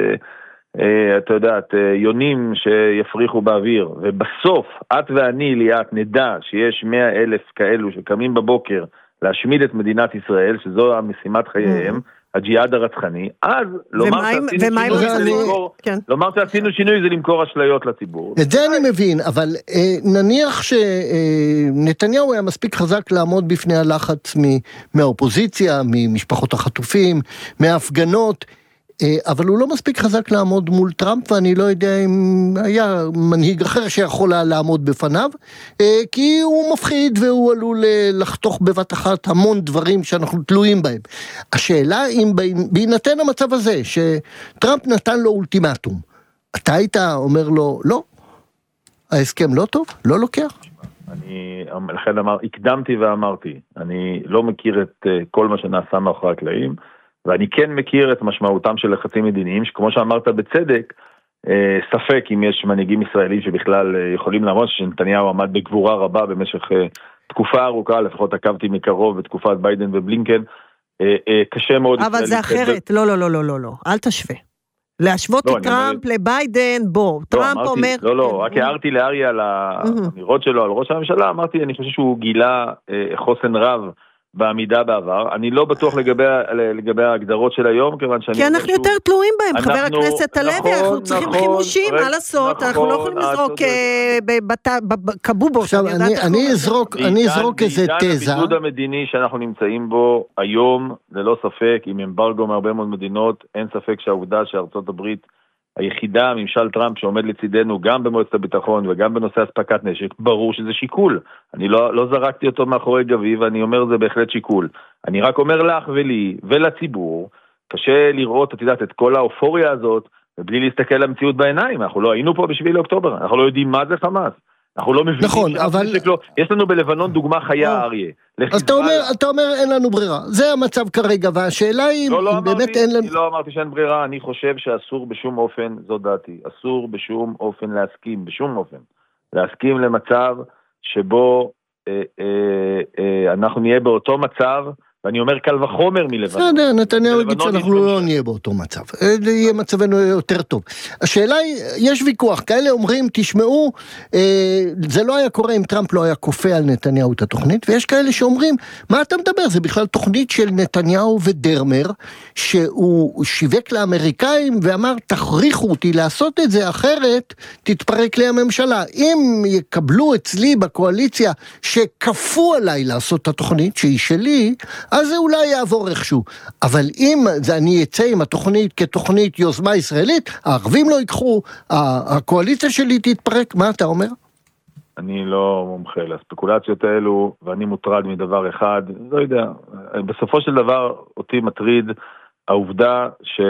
אתה יודעת, יונים שיפריחו באוויר, ובסוף, את ואני ליאת נדע שיש 100,000 כאלו שקמים בבוקר להשמיד את מדינת ישראל, שזו המשימת חייהם, הג'יהאד הרצחני, אז לומר שעשינו שינוי זה למכור אשליות לציבור. את זה אני מבין, אבל נניח שנתניהו היה מספיק חזק לעמוד בפני הלחץ מהאופוזיציה, ממשפחות החטופים, מההפגנות, אבל הוא לא מספיק חזק לעמוד מול טראמפ, ואני לא יודע אם היה מנהיג אחר שיכול לעמוד בפניו, כי הוא מפחיד והוא עלול לחתוך בבת אחת המון דברים שאנחנו תלויים בהם. השאלה אם בהינתן המצב הזה, שטראמפ נתן לו אולטימטום, אתה היית אומר לו, לא, ההסכם לא טוב, לא לוקח? אני לכן הקדמתי ואמרתי, אני לא מכיר את כל מה שנעשה מאחורי הקלעים, ואני כן מכיר את משמעותם של לחצים מדיניים, שכמו שאמרת בצדק, ספק אם יש מנהיגים ישראלים שבכלל יכולים לעמוד, שנתניהו עמד בגבורה רבה במשך תקופה ארוכה, לפחות עקבתי מקרוב בתקופת ביידן ובלינקן, קשה מאוד. אבל זה אחרת, לא, אל תשווה. להשוות את טראמפ לביידן, בוא, טראמפ אומר... לא, רק הערתי לאריה על האמירות שלו, על ראש הממשלה, אמרתי, אני חושב שהוא גילה חוסן רב, בעמידה בעבר, אני לא בטוח לגבי ההגדרות של היום, כיוון שאני... כי אנחנו יותר תלויים בהם, חבר הכנסת הלוי, אנחנו צריכים חימושים, מה לעשות, אנחנו לא יכולים לזרוק בקבובות. עכשיו, אני אזרוק איזה תזה. הבידוד המדיני שאנחנו נמצאים בו היום, ללא ספק, עם אמברגו מהרבה מאוד מדינות, אין ספק שהעובדה שארצות הברית היחידה, ממשל טראמפ שעומד לצידנו גם במועצת הביטחון וגם בנושא הספקת נשק, ברור שזה שיקול. אני לא זרקתי אותו מאחורי גבי, ואני אומר זה בהחלט שיקול. אני רק אומר לך ולי ולציבור, קשה לראות, את יודעת, את כל האופוריה הזאת, ובלי להסתכל למציאות בעיניים. אנחנו לא היינו פה ב7 לאוקטובר, אנחנו לא יודעים מה זה חמאס. אנחנו לא מבינים. נכון, אבל... יש לנו בלבנון דוגמה חיה, אריה. אז אתה אומר אין לנו ברירה. זה המצב כרגע, והשאלה היא... לא באמת אין לנו... אני לא אמרתי שאין ברירה, אני חושב שאסור בשום אופן, זו דעתי, אסור בשום אופן להסכים, בשום אופן. להסכים למצב שבו אנחנו נהיה באותו מצב, ואני אומר קל וחומר מלבנון. בסדר, נתניהו יגיד שאנחנו לא נהיה באותו מצב. יהיה מצבנו יותר טוב. השאלה היא, יש ויכוח, כאלה אומרים, תשמעו, זה לא היה קורה אם טראמפ לא היה כופה על נתניהו את התוכנית, ויש כאלה שאומרים, מה אתה מדבר? זה בכלל תוכנית של נתניהו ודרמר, שהוא שיווק לאמריקאים ואמר, תכריחו אותי לעשות את זה, אחרת תתפרק לי הממשלה. אם יקבלו אצלי בקואליציה שכפו עליי לעשות את התוכנית, שהיא שלי, אז זה אולי יעבור איכשהו. אבל אם אני אצא עם התוכנית כתוכנית יוזמה ישראלית, הערבים לא ייקחו, הקואליציה שלי תתפרק, מה אתה אומר? אני לא מומחה לספקולציות האלו, ואני מוטרד מדבר אחד, לא יודע, בסופו של דבר אותי מטריד העובדה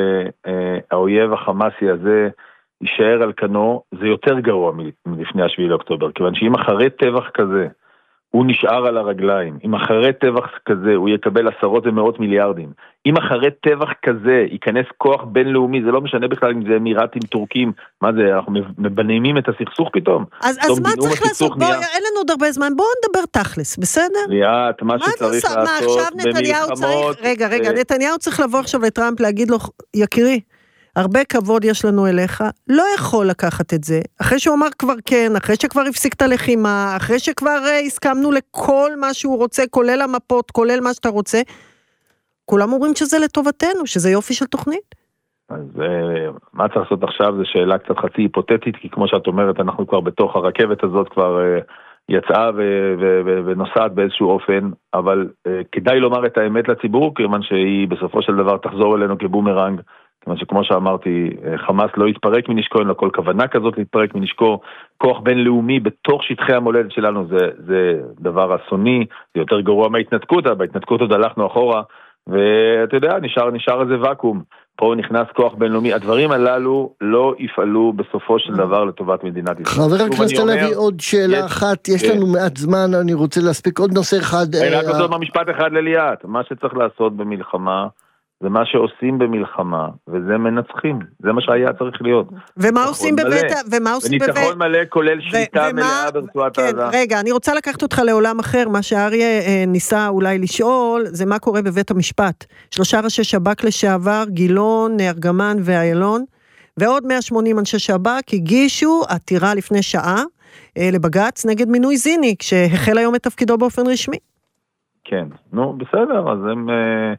שהאויב החמאסי הזה יישאר על כנו, זה יותר גרוע מלפני 7 לאוקטובר, כיוון שאם אחרי טבח כזה, הוא נשאר על הרגליים, אם אחרי טבח כזה הוא יקבל עשרות ומאות מיליארדים, אם אחרי טבח כזה ייכנס כוח בינלאומי, זה לא משנה בכלל אם זה אמירתים, טורקים, מה זה, אנחנו מבנעימים את הסכסוך פתאום. אז מה צריך לעשות? בוא, אין לנו עוד הרבה זמן, בואו נדבר תכלס, בסדר? ליאת, מה שצריך לעשות במלחמות... רגע, נתניהו צריך לבוא עכשיו לטראמפ להגיד לו, יקירי, הרבה כבוד יש לנו אליך, לא יכול לקחת את זה, אחרי שהוא אמר כבר כן, אחרי שכבר הפסיק את הלחימה, אחרי שכבר הסכמנו לכל מה שהוא רוצה, כולל המפות, כולל מה שאתה רוצה, כולם אומרים שזה לטובתנו, שזה יופי של תוכנית. אז מה צריך לעשות עכשיו, זו שאלה קצת חצי היפותטית, כי כמו שאת אומרת, אנחנו כבר בתוך הרכבת הזאת כבר יצאה ונוסעת באיזשהו אופן, אבל כדאי לומר את האמת לציבור, כיוון שהיא בסופו של דבר תחזור אלינו כבומרנג, כיוון שכמו שאמרתי, חמאס לא יתפרק מנשקו, אין לו כל כוונה כזאת להתפרק מנשקו, כוח בינלאומי בתוך שטחי המולדת שלנו זה דבר אסוני, זה יותר גרוע מההתנתקות, בהתנתקות עוד הלכנו אחורה, ואתה יודע, נשאר איזה ואקום, פה נכנס כוח בינלאומי, הדברים הללו לא יפעלו בסופו של דבר לטובת מדינת ישראל. חבר הכנסת הלוי, עוד שאלה אחת, יש לנו מעט זמן, אני רוצה להספיק עוד נושא אחד. רק עוד משפט אחד לליאת, מה שצריך לעשות במלחמה, זה מה שעושים במלחמה, וזה מנצחים, זה מה שהיה צריך להיות. ומה עושים בבית? וניצחון מלא כולל שליטה מלאה ברצועת עזה. רגע, אני רוצה לקחת אותך לעולם אחר, מה שאריה ניסה אולי לשאול, זה מה קורה בבית המשפט. 3 ראשי שב"כ לשעבר, גילון, ארגמן ואיילון, ועוד 180 אנשי שב"כ הגישו עתירה לפני שעה לבג"ץ נגד מינוי זיני, כשהחל היום את תפקידו באופן רשמי. כן, נו, בסדר, אז הם...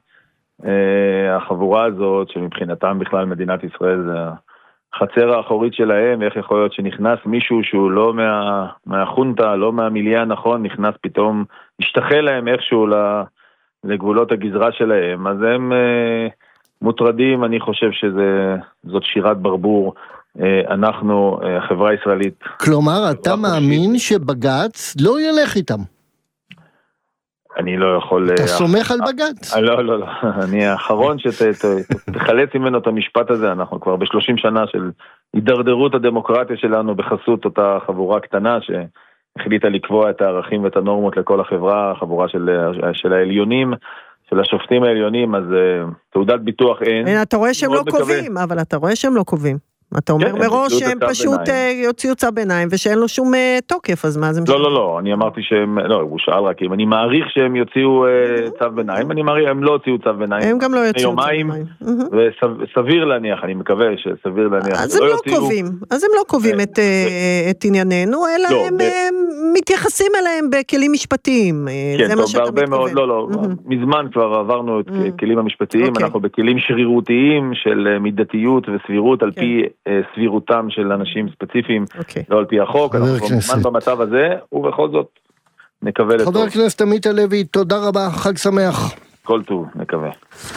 החבורה הזאת שמבחינתם בכלל מדינת ישראל זה החצר האחורית שלהם, איך יכול להיות שנכנס מישהו שהוא לא מהחונטה, לא מהמיליה הנכון, נכנס פתאום, השתחל להם איכשהו לגבולות הגזרה שלהם, אז הם מוטרדים, אני חושב שזאת שירת ברבור, אנחנו, החברה הישראלית. כלומר, אתה מאמין שבג"ץ לא ילך איתם? אני לא יכול... אתה סומך על בג"ץ? לא. אני האחרון שתחלץ ממנו את המשפט הזה. אנחנו כבר ב-30 שנה של הידרדרות הדמוקרטיה שלנו בחסות אותה חבורה קטנה שהחליטה לקבוע את הערכים ואת הנורמות לכל החברה, החבורה של העליונים, של השופטים העליונים, אז תעודת ביטוח אין. אתה רואה שהם לא קובעים, אבל אתה רואה שהם לא קובעים. אתה אומר מראש שהם פשוט יוציאו צו ביניים, ושאין לו שום תוקף, אז מה זה משנה? לא, אני אמרתי שהם, לא, הוא שאל רק אם אני מעריך שהם יוציאו צו ביניים, אני מעריך, הם לא הוציאו צו ביניים. הם גם לא יוציאו צו ביניים. וסביר להניח, אני מקווה שסביר להניח. אז הם לא קובעים את ענייננו, אלא הם מתייחסים אליהם בכלים משפטיים. כן, טוב, בהרבה מאוד, לא, מזמן כבר עברנו את כלים המשפטיים, אנחנו בכלים שרירותיים של מידתיות וסבירות על פי סבירותם של אנשים ספציפיים, לא על פי החוק, אנחנו מזמן במצב הזה, ובכל זאת נקווה לטוב. חבר הכנסת עמית הלוי, תודה רבה, חג שמח. כל טוב, נקווה.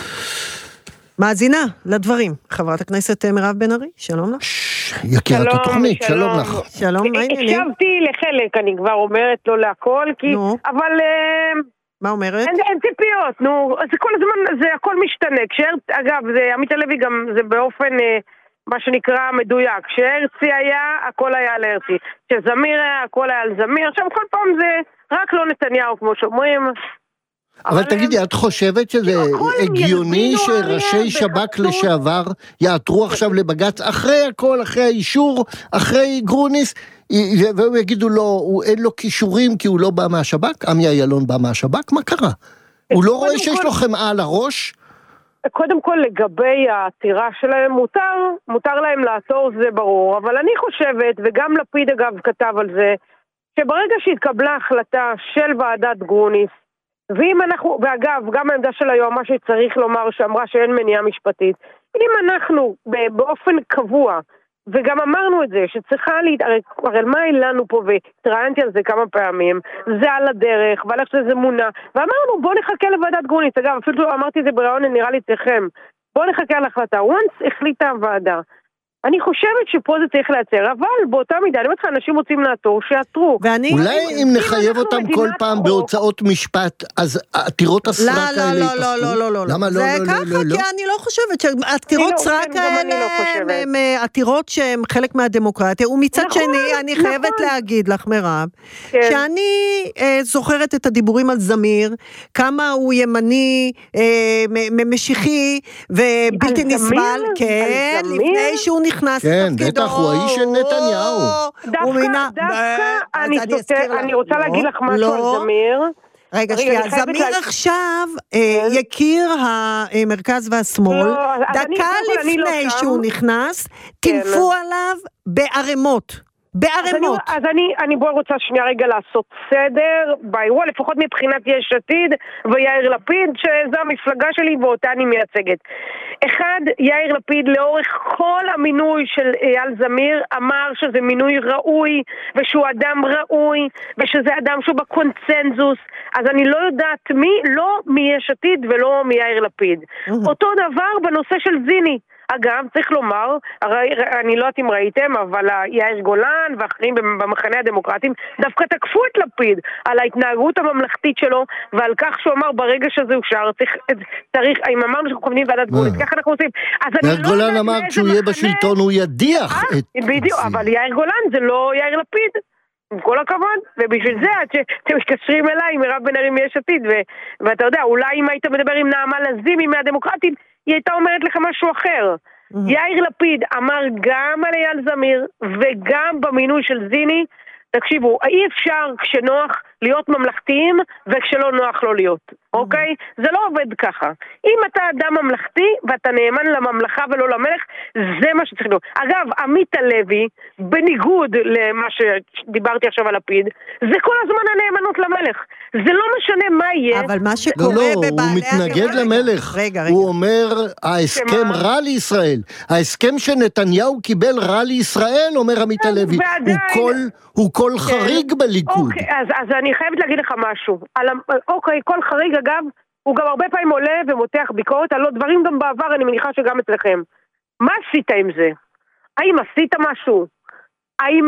מאזינה לדברים, חברת הכנסת מירב בן ארי, שלום לך. יקירת התוכנית, שלום לך. שלום, מה העניינים? הקשבתי לחלק, אני כבר אומרת לא להכל, אבל... מה אומרת? אין ציפיות, נו, זה כל הזמן, זה הכל משתנה. אגב, עמית הלוי גם, זה באופן... מה שנקרא מדויק, כשהרצי היה, הכל היה על הרצי, כשזמיר היה, הכל היה על זמיר, עכשיו כל פעם זה רק לא נתניהו, כמו שאומרים. אבל תגידי, את חושבת שזה הגיוני שראשי שב"כ לשעבר יעתרו עכשיו לבג"ץ, אחרי הכל, אחרי האישור, אחרי גרוניס, והם יגידו לו, אין לו כישורים כי הוא לא בא מהשב"כ, עמי איילון בא מהשב"כ, מה קרה? הוא לא רואה שיש לו חמאה על הראש? קודם כל לגבי העתירה שלהם מותר להם לעתור, זה ברור, אבל אני חושבת, וגם לפיד אגב כתב על זה, שברגע שהתקבלה החלטה של ועדת גרוניס, ואגב, גם העמדה של היועמ"שית צריך לומר שאמרה שאין מניעה משפטית, אם אנחנו באופן קבוע וגם אמרנו את זה, שצריכה הרי מה אילנו פה, והתראיינתי על זה כמה פעמים, זה על הדרך, ועל איך שזה מונה, ואמרנו בוא נחכה לוועדת גרוניס, אגב, אפילו אמרתי את זה ברעיון, נראה לי אצלכם, בוא נחכה על החלטה, once החליטה הוועדה, אני חושבת שפה זה צריך לייצר, אבל באותה מידה, אני אומרת לך, אנשים רוצים לעתור, שיעתרו. אולי אם נחייב אותם כל פעם בהוצאות משפט, אז עתירות הסרק האלה לא. למה לא? זה ככה, כי אני לא חושבת שעתירות סרק האלה הם עתירות שהן חלק מהדמוקרטיה, ומצד שני, אני חייבת להגיד לך, מירב, שאני זוכרת את הדיבורים על זמיר, כמה הוא ימני, משיחי, ובלתי נסבל, כן, לפני שהוא נכנס לתפקידו. כן, בטח, הוא האיש של נתניהו. דווקא, אני רוצה להגיד לך משהו על זמיר. רגע, זמיר עכשיו יכיר המרכז והשמאל, דקה לפני שהוא נכנס, תנפו עליו בערימות. בערימות. אז אני רוצה שנייה רגע לעשות סדר באירוע, לפחות מבחינת יש עתיד ויאיר לפיד, שזו המפלגה שלי ואותה אני מייצגת. אחד, יאיר לפיד לאורך כל המינוי של אייל זמיר אמר שזה מינוי ראוי, ושהוא אדם ראוי, ושזה אדם שהוא בקונצנזוס, אז אני לא יודעת מי, לא מיש עתיד ולא מיאיר לפיד. אותו דבר בנושא של זיני. אגב, צריך לומר, אני לא יודעת אם ראיתם, אבל יאיר גולן ואחרים במחנה הדמוקרטים דווקא תקפו את לפיד על ההתנהגות הממלכתית שלו, ועל כך שהוא אמר ברגע שזה אושר, צריך, אם אמרנו שאנחנו מכוונים ועדת גולן, ככה אנחנו עושים. יאיר גולן אמר כשהוא יהיה בשלטון הוא ידיח את... בדיוק, אבל יאיר גולן זה לא יאיר לפיד. עם כל הכבוד, ובשביל זה אתם מתקשרים אליי, מירב בן ארי מיש עתיד, ואתה יודע, אולי אם היית מדבר עם נעמה לזימי מהדמוקרטים, היא הייתה אומרת לך משהו אחר. יאיר לפיד אמר גם על אייל זמיר, וגם במינוי של זיני, תקשיבו, אי אפשר כשנוח להיות ממלכתיים, וכשלא נוח לא להיות, אוקיי? זה לא עובד ככה. אם אתה אדם ממלכתי, ואתה נאמן לממלכה ולא למלך, זה מה שצריך להיות. אגב, עמית הלוי, בניגוד למה שדיברתי עכשיו על לפיד, זה כל הזמן הנאמנות למלך. זה לא משנה מה יהיה. אבל מה שקורה בבעלי... הוא מתנגד למלך. רגע. הוא אומר, ההסכם רע לישראל. ההסכם שנתניהו קיבל רע לישראל, אומר עמית הלוי. הוא כל חריג בליכוד. אוקיי, אז אני חייבת להגיד לך משהו. אוקיי, כל חריג אגב, הוא גם הרבה פעמים עולה ומותח ביקורת על דברים גם בעבר, אני מניחה שגם אצלכם. מה עשית עם זה? האם עשית משהו? האם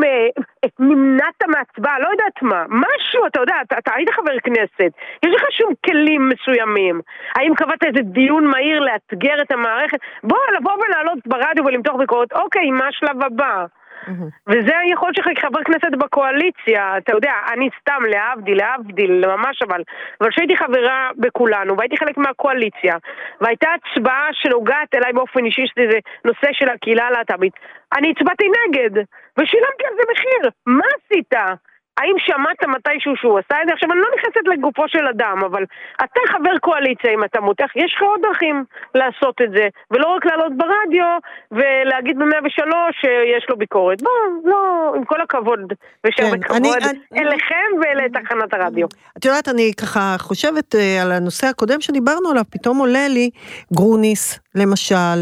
נמנעת מהצבעה? לא יודעת מה. משהו, אתה יודע, אתה היית חבר כנסת. יש לך שום כלים מסוימים. האם קבעת איזה דיון מהיר לאתגר את המערכת? בוא, לבוא ולעלות ברדיו ולמתוח ביקורת. אוקיי, מה השלב הבא? וזה יכול להיות שחבר כנסת בקואליציה, אתה יודע, אני סתם להבדיל, ממש אבל שהייתי חברה בכולנו, והייתי חלק מהקואליציה, והייתה הצבעה שנוגעת אליי באופן אישי, שזה נושא של הקהילה הלהט"בית, אני הצבעתי נגד, ושילמתי על זה מחיר. מה עשית? האם שמעת מתישהו שהוא עשה את זה? עכשיו, אני לא נכנסת לגופו של אדם, אבל אתה חבר קואליציה, אם אתה מותח, יש לך עוד דרכים לעשות את זה, ולא רק לעלות ברדיו, ולהגיד ב-103 שיש לו ביקורת. לא, עם כל הכבוד, ושם בכבוד אליכם ולתחנת הרדיו. את יודעת, אני ככה חושבת על הנושא הקודם שדיברנו עליו, פתאום עולה לי גרוניס, למשל,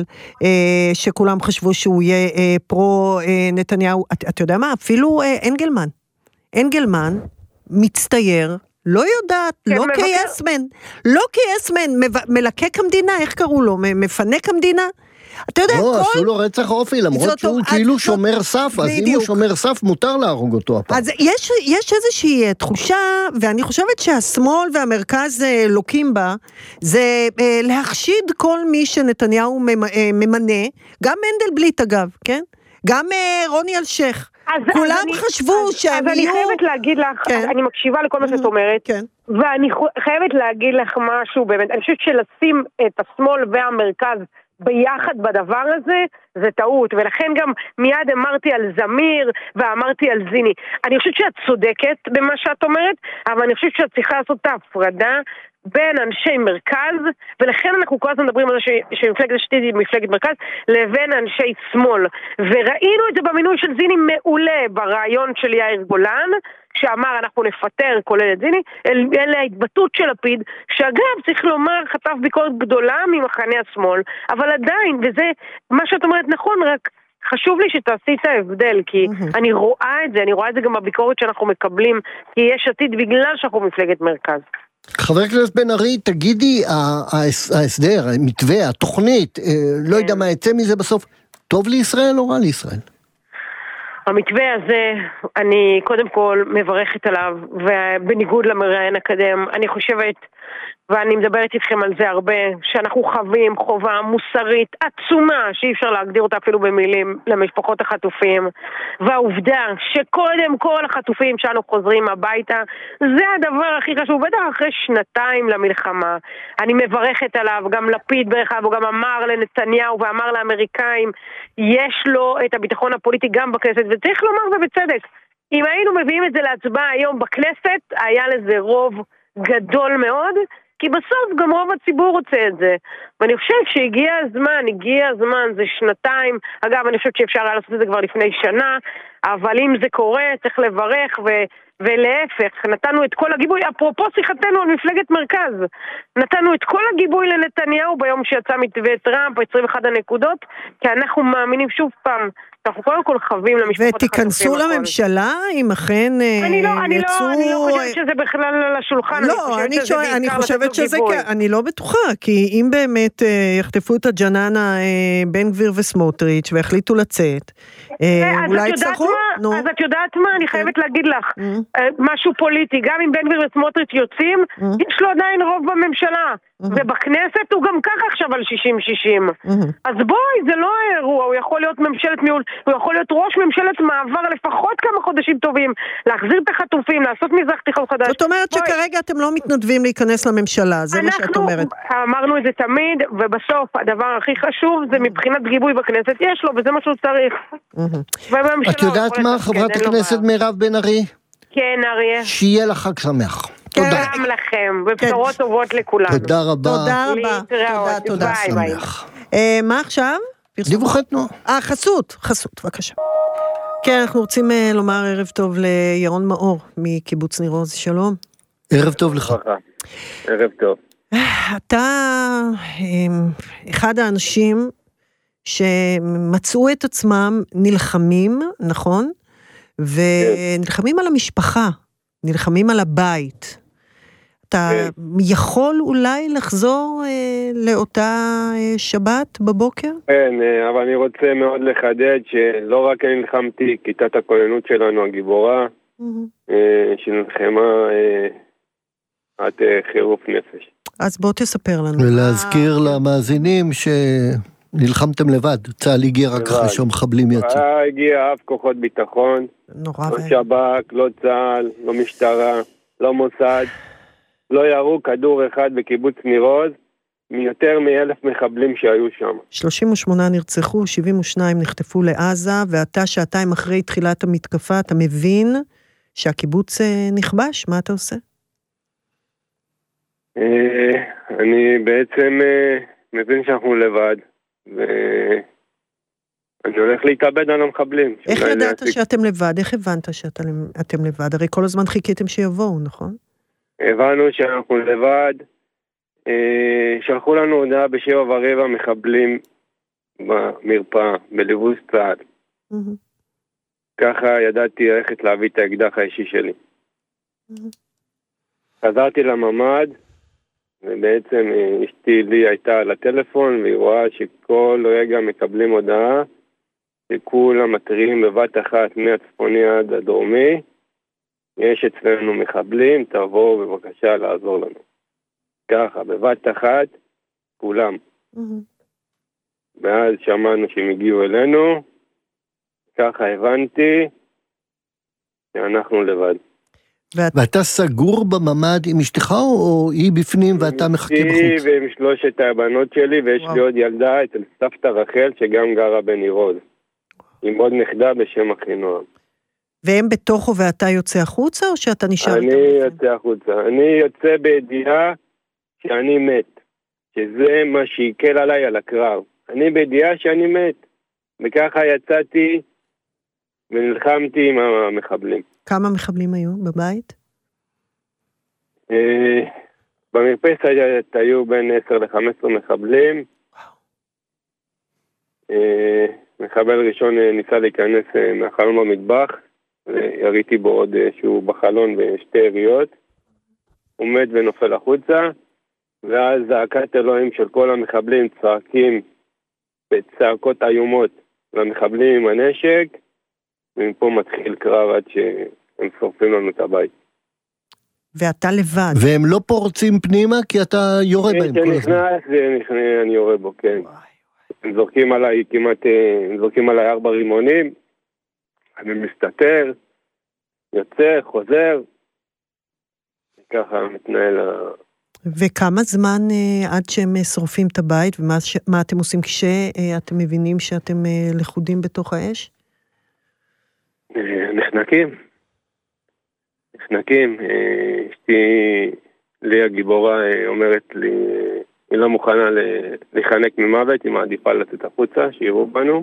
שכולם חשבו שהוא יהיה פרו נתניהו, אתה יודע מה? אפילו אנגלמן מצטייר, לא יודעת, לא כיסמן, מלקק המדינה, איך קראו לו? מפנק המדינה? אתה יודע, לא, עשו לו רצח אופי, למרות שהוא כאילו שומר סף, אז אם הוא שומר סף, מותר להרוג אותו הפעם. אז יש איזושהי תחושה, ואני חושבת שהשמאל והמרכז לוקים בה, זה להחשיד כל מי שנתניהו ממנה, גם מנדלבליט אגב, כן? גם רוני אלשייך. כולם חשבו שהם יהיו... אז אני חייבת להגיד לך, אני מקשיבה לכל מה שאת אומרת, ואני חייבת להגיד לך משהו באמת, אני חושבת שלשים את השמאל והמרכז ביחד בדבר הזה, זה טעות, ולכן גם מיד אמרתי על זמיר, ואמרתי על זיני. אני חושבת שאת צודקת במה שאת אומרת, אבל אני חושבת שאת צריכה לעשות את ההפרדה, בין אנשי מרכז, ולכן אנחנו כל הזמן מדברים על זה שמפלגת השתית היא מפלגת מרכז, לבין אנשי שמאל. וראינו את זה במינוי של זיני מעולה ברעיון של יאיר גולן, שאמר אנחנו נפטר כולל את זיני, אלה ההתבטאות של לפיד, שאגב צריך לומר חטף ביקורת גדולה ממחנה השמאל, אבל עדיין, וזה מה שאת אומרת נכון, רק חשוב לי שתעשי את ההבדל, כי אני רואה את זה, אני רואה את זה גם בביקורת שאנחנו מקבלים, כי יש עתיד בגלל שאנחנו מפלגת מרכז. חבר הכנסת בן ארי, תגידי, ההסדר, המתווה, התוכנית, לא יודע מה יצא מזה בסוף, טוב לישראל או רע לישראל? המתווה הזה, אני קודם כל מברכת עליו, ובניגוד למראיין הקדם, אני חושבת, ואני מדברת איתכם על זה הרבה, שאנחנו חווים חובה מוסרית עצומה, שאי אפשר להגדיר אותה אפילו במילים, למשפחות החטופים, והעובדה שקודם כל החטופים שלנו חוזרים הביתה, זה הדבר הכי חשוב, בטח אחרי 2 למלחמה. אני מברכת עליו, גם לפיד בערך, הוא גם אמר לנתניהו ואמר לאמריקאים, יש לו את הביטחון הפוליטי גם בכנסת, וצריך לומר ובצדק, אם היינו מביאים את זה להצבעה היום בכנסת, היה לזה רוב גדול מאוד, כי בסוף גם רוב הציבור רוצה את זה. ואני חושבת שהגיע הזמן, זה 2, אגב, אני חושבת שאפשר היה לעשות את זה כבר לפני שנה, אבל אם זה קורה, צריך לברך, ולהפך, נתנו את כל הגיבוי, אפרופו שיחתנו על מפלגת מרכז, נתנו את כל הגיבוי לנתניהו ביום שיצא מתווה טראמפ, 21 הנקודות, כי אנחנו מאמינים שוב פעם, אנחנו קודם כל חווים למשפחות החטופים. ותיכנסו לממשלה, אם אכן אני לא חושבת שזה בכלל על השולחן. לא, אני חושבת שזה, אני לא בטוחה, כי אם באמת יחטפו את הג'ננה בן גביר וסמוטריץ' והחליטו לצאת, אולי יצטרכו? אז את יודעת מה? אני חייבת להגיד לך, משהו פוליטי, גם אם בן גביר וסמוטריץ' יוצאים, יש לו עדיין רוב בממשלה. ובכנסת הוא גם ככה עכשיו על 60-60. אז בואי, זה לא האירוע, הוא יכול להיות ממשלת ניהול, הוא יכול להיות ראש ממשלת מעבר לפחות כמה חודשים טובים, להחזיר את החטופים, לעשות מזרח תיכון חדש. זאת אומרת שכרגע אתם לא מתנדבים להיכנס לממשלה, זה מה שאת אומרת. אמרנו את זה תמיד, ובסוף הדבר הכי חשוב זה מבחינת גיבוי בכנסת, יש לו, וזה מה שהוא צריך. את יודעת מה, חברת הכנסת מירב בן ארי? כן, אריה. שיהיה לך חג שמח. תודה. גם לכם, ובשורות טובות לכולנו. תודה רבה. תודה רבה. תודה. מה עכשיו? דיווחי תנועה. חסות, בבקשה. כן, אנחנו רוצים לומר ערב טוב לירון מאור מקיבוץ ניר עוז, שלום. ערב טוב לך. ערב טוב. אתה אחד האנשים שמצאו את עצמם נלחמים, נכון? ונלחמים על המשפחה, נלחמים על הבית. אתה יכול אולי לחזור לאותה שבת בבוקר? כן, אבל אני רוצה מאוד לחדד שלא רק אני נלחמתי, כיתת הכוננות שלנו הגיבורה, שנלחמה עד חירוף נפש. אז בוא תספר לנו. ולהזכיר למאזינים שנלחמתם לבד, צה"ל הגיע רק אחרי שהמחבלים יצאו. הגיע אף כוחות ביטחון, נורא לא שב"כ, לא צה"ל, לא משטרה, לא מוסד, לא ירו כדור אחד בקיבוץ ניר עוז, מיותר מ1,000 מחבלים שהיו שם. 38 נרצחו, 72 נחטפו לעזה, ואתה שעתיים אחרי תחילת המתקפה, אתה מבין שהקיבוץ נכבש? מה אתה עושה? אני בעצם מבין שאנחנו לבד, ואני הולך להתאבד על המחבלים. איך ידעת שאתם לבד? איך הבנת שאתם לבד? הרי כל הזמן חיכיתם שיבואו, נכון? הבנו שאנחנו לבד, שלחו לנו הודעה ב7:15 מחבלים במרפאה, בליווי צה"ל. ככה ידעתי ללכת להביא את האקדח האישי שלי. חזרתי לממ"ד, ובעצם אשתי לי הייתה על הטלפון, והיא רואה שכל רגע מקבלים הודעה, שכולם מתריעים בבת אחת מהצפוני עד הדרומי, יש אצלנו מחבלים, תבואו בבקשה לעזור לנו. ככה, בבת אחת, כולם. ואז שמענו שהם הגיעו אלינו, ככה הבנתי שאנחנו לבד. ואתה סגור בממ"ד עם אשתך או היא בפנים ואתה מחכה בחוץ? אשתי ועם 3 הבנות שלי, ויש לי עוד ילדה אצל סבתא רחל שגם גרה בניר עוז. עם עוד נכדה בשם אחינועם. והם בתוכו ואתה יוצא החוצה או שאתה נשאר? אני יוצא החוצה. אני יוצא בידיעה שאני מת. שזה מה שיקל עליי על הקרב. אני בידיעה שאני מת. וככה יצאתי ונלחמתי עם המחבלים. כמה מחבלים היו בבית? במרפסת היו בין 10 ל-15 מחבלים. מחבל ראשון ניסה להיכנס מהחלון במטבח, ויריתי בו עוד שהוא בחלון בשתי יריות, הוא מת ונופל החוצה, ואז זעקת אלוהים של כל המחבלים צועקים בצעקות איומות למחבלים עם הנשק, ומפה מתחיל קרב עד שהם שורפים לנו את הבית. ואתה לבד. והם לא פורצים פנימה כי אתה יורה בהם כל הזמן. אני יורה בו, כן. הם זורקים עליי הם זורקים עליי 4 רימונים, אני מסתתר, יוצא, חוזר, ככה מתנהל וכמה זמן עד שהם שורפים את הבית, ומה אתם עושים כשאתם מבינים שאתם לכודים בתוך האש? נחנקים. אשתי לי הגיבורה אומרת לי, היא לא מוכנה להיחנק ממוות, היא מעדיפה לצאת החוצה, שיראו בנו.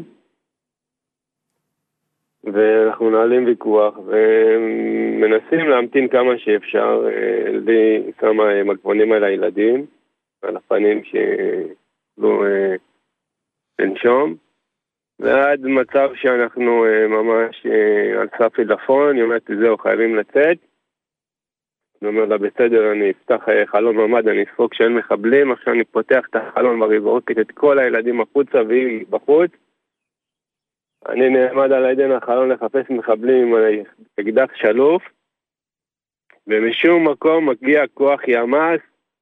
ואנחנו נעלים ויכוח ומנסים להמתין כמה שאפשר. לי שמה מגבונים על הילדים, על הפנים שלא לנשום, ועד מצב שאנחנו ממש על סף עילפון. היא אומרת, זהו, חייבים לצאת. אני אומר לה, בסדר, אני אפתח חלון ממ"ד, אני אספוג שאין מחבלים, עכשיו אני פותח את החלון וזורקת את כל הילדים החוצה והיא בחוץ. אני נעמד על עדן החלון לחפש מחבלים עם אקדח שלוף, ומשום מקום מגיע כוח ימ"ס,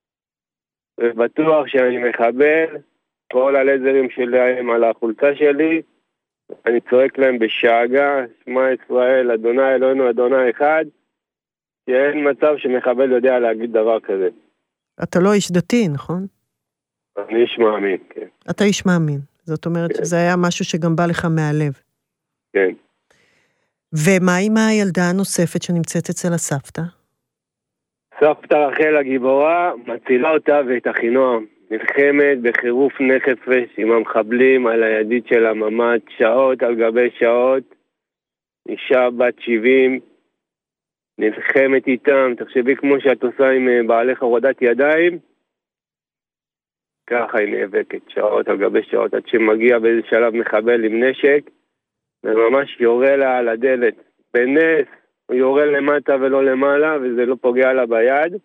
ובטוח שאני מחבל, כל הלזרים שלהם על החולצה שלי, אני צועק להם בשאגה, שמע ישראל, אדוני אלוהינו, אדוני אחד, שאין מצב שמחבל יודע להגיד דבר כזה. אתה לא איש דתי, נכון? אני איש מאמין, כן. אתה איש מאמין. זאת אומרת כן. שזה היה משהו שגם בא לך מהלב. כן. ומה עם הילדה הנוספת שנמצאת אצל הסבתא? סבתא רחל הגיבורה מצילה אותה ואת אחינועם. נלחמת בחירוף נפש עם המחבלים על הידית של הממ"ד, שעות על גבי שעות. אישה בת 70, נלחמת איתם, תחשבי כמו שאת עושה עם בעלך הורדת ידיים, ככה היא נאבקת, שעות על גבי שעות, עד שמגיע באיזה שלב מחבל עם נשק, וממש יורה לה על הדלת. בנס הוא יורה למטה ולא למעלה, וזה לא פוגע לה ביד.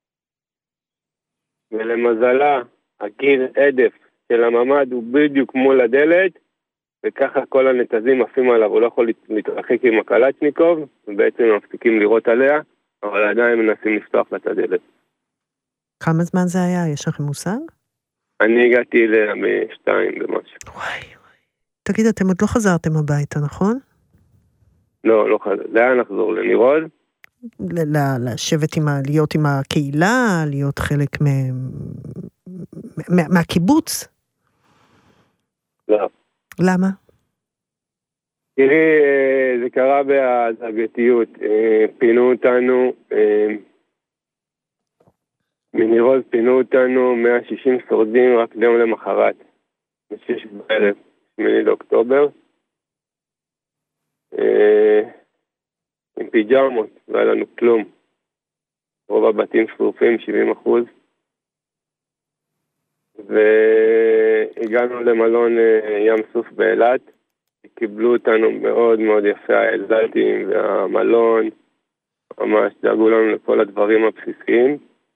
ולמזלה, הקיר עדף של הממ"ד הוא בדיוק מול הדלת, וככה כל הנתזים עפים עליו, הוא לא יכול להתרחק עם הקלצ'ניקוב, ובעצם הם מפסיקים לראות עליה, אבל עדיין מנסים לפתוח לה את הדלת. כמה זמן זה היה? יש לכם מושג? אני הגעתי אליה ב-2 ומשהו. וואי. תגיד, אתם עוד לא חזרתם הביתה, נכון? לא חזרתי. לאן נחזור? לנירוד? לשבת להיות עם הקהילה, להיות חלק מהקיבוץ? לא. למה? תראי, זה קרה בהדרגתיות. פינו אותנו, מנירוז פינו אותנו 160 שורדים רק ליום למחרת, ב-6 בערב, 8 לאוקטובר, עם פיג'מות, לא היה לנו כלום. רוב הבתים שרופים, 70%. והגענו למלון ים סוף באילת, קיבלו אותנו מאוד מאוד יפה, האילתים והמלון, ממש דאגו לנו לכל הדברים הבסיסיים.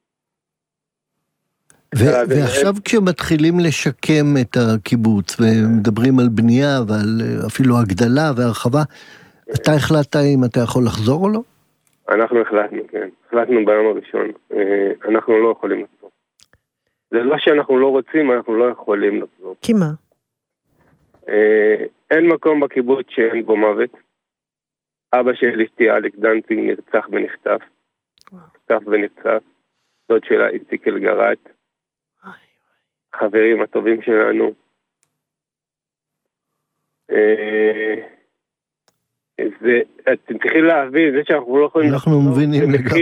ועכשיו כשמתחילים לשקם את הקיבוץ, ומדברים על בנייה ועל אפילו הגדלה והרחבה, אתה החלטת אם אתה יכול לחזור או לא? אנחנו החלטנו, כן. החלטנו ביום הראשון. אנחנו לא יכולים לחזור. זה לא שאנחנו לא רוצים, אנחנו לא יכולים לחזור. כי מה? אין מקום בקיבוץ שאין בו מוות. אבא של אשתי אלכס דנציג נרצח ונחטף. נחטף ונרצח. דוד שלה איציק אלגרט. חברים הטובים שלנו. אתם צריכים להבין, זה שאנחנו לא יכולים... אנחנו מבינים לגמרי.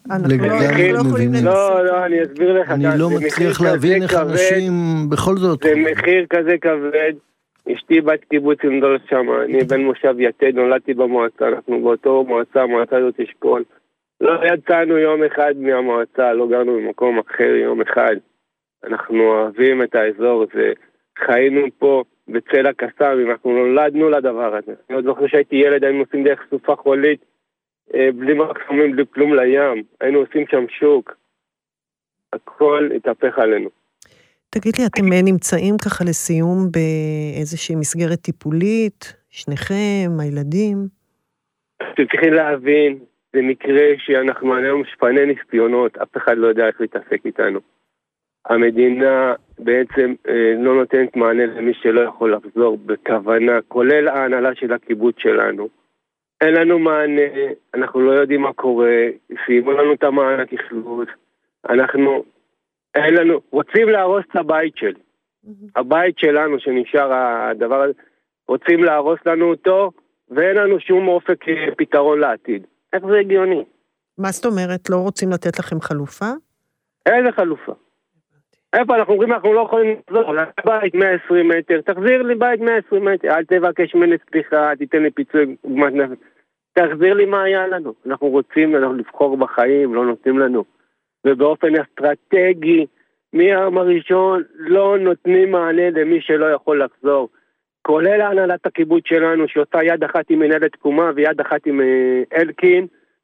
לא, אני אסביר לך. אני לא מצליח להבין איך אנשים בכל זאת... זה מחיר כזה כבד. אשתי בת קיבוץ עם שם, אני בן מושב יתד, נולדתי במועצה, אנחנו באותו מועצה, המועצה הזאת אשכול. לא יצאנו יום אחד מהמועצה, לא גרנו במקום אחר יום אחד. אנחנו אוהבים את האזור הזה, חיינו פה בצל הקסאם, אנחנו נולדנו לדבר הזה. אני עוד זוכר שהייתי ילד, היינו עושים דרך סופה חולית, בלי מחסומים, בלי כלום לים. היינו עושים שם שוק. הכל התהפך עלינו. תגיד לי, אתם נמצאים ככה לסיום באיזושהי מסגרת טיפולית? שניכם, הילדים? אתם צריכים להבין, זה מקרה שאנחנו היום שפני ניסיונות, אף אחד לא יודע איך להתעסק איתנו. המדינה בעצם לא נותנת מענה למי שלא יכול לחזור בכוונה, כולל ההנהלה של הקיבוץ שלנו. אין לנו מענה, אנחנו לא יודעים מה קורה, סיימו לנו את המענק אכלוס, אין לנו, רוצים להרוס את הבית שלי. הבית שלנו שנשאר הדבר הזה, רוצים להרוס לנו אותו, ואין לנו שום אופק פתרון לעתיד. איך זה הגיוני? מה זאת אומרת? לא רוצים לתת לכם חלופה? איזה חלופה? איפה אנחנו אומרים, אנחנו לא יכולים לחזור לבית 120 מטר, תחזיר לי בית 120 מטר, אל תבקש ממני סליחה, תיתן לי פיצוי, תחזיר לי מה היה לנו. אנחנו רוצים לבחור בחיים, לא נותנים לנו. ובאופן אסטרטגי, מהיום הראשון לא נותנים מענה למי שלא יכול לחזור. כולל הנהלת הקיבוץ שלנו, שעושה יד אחת עם מנהלת תקומה ויד אחת עם אלקין,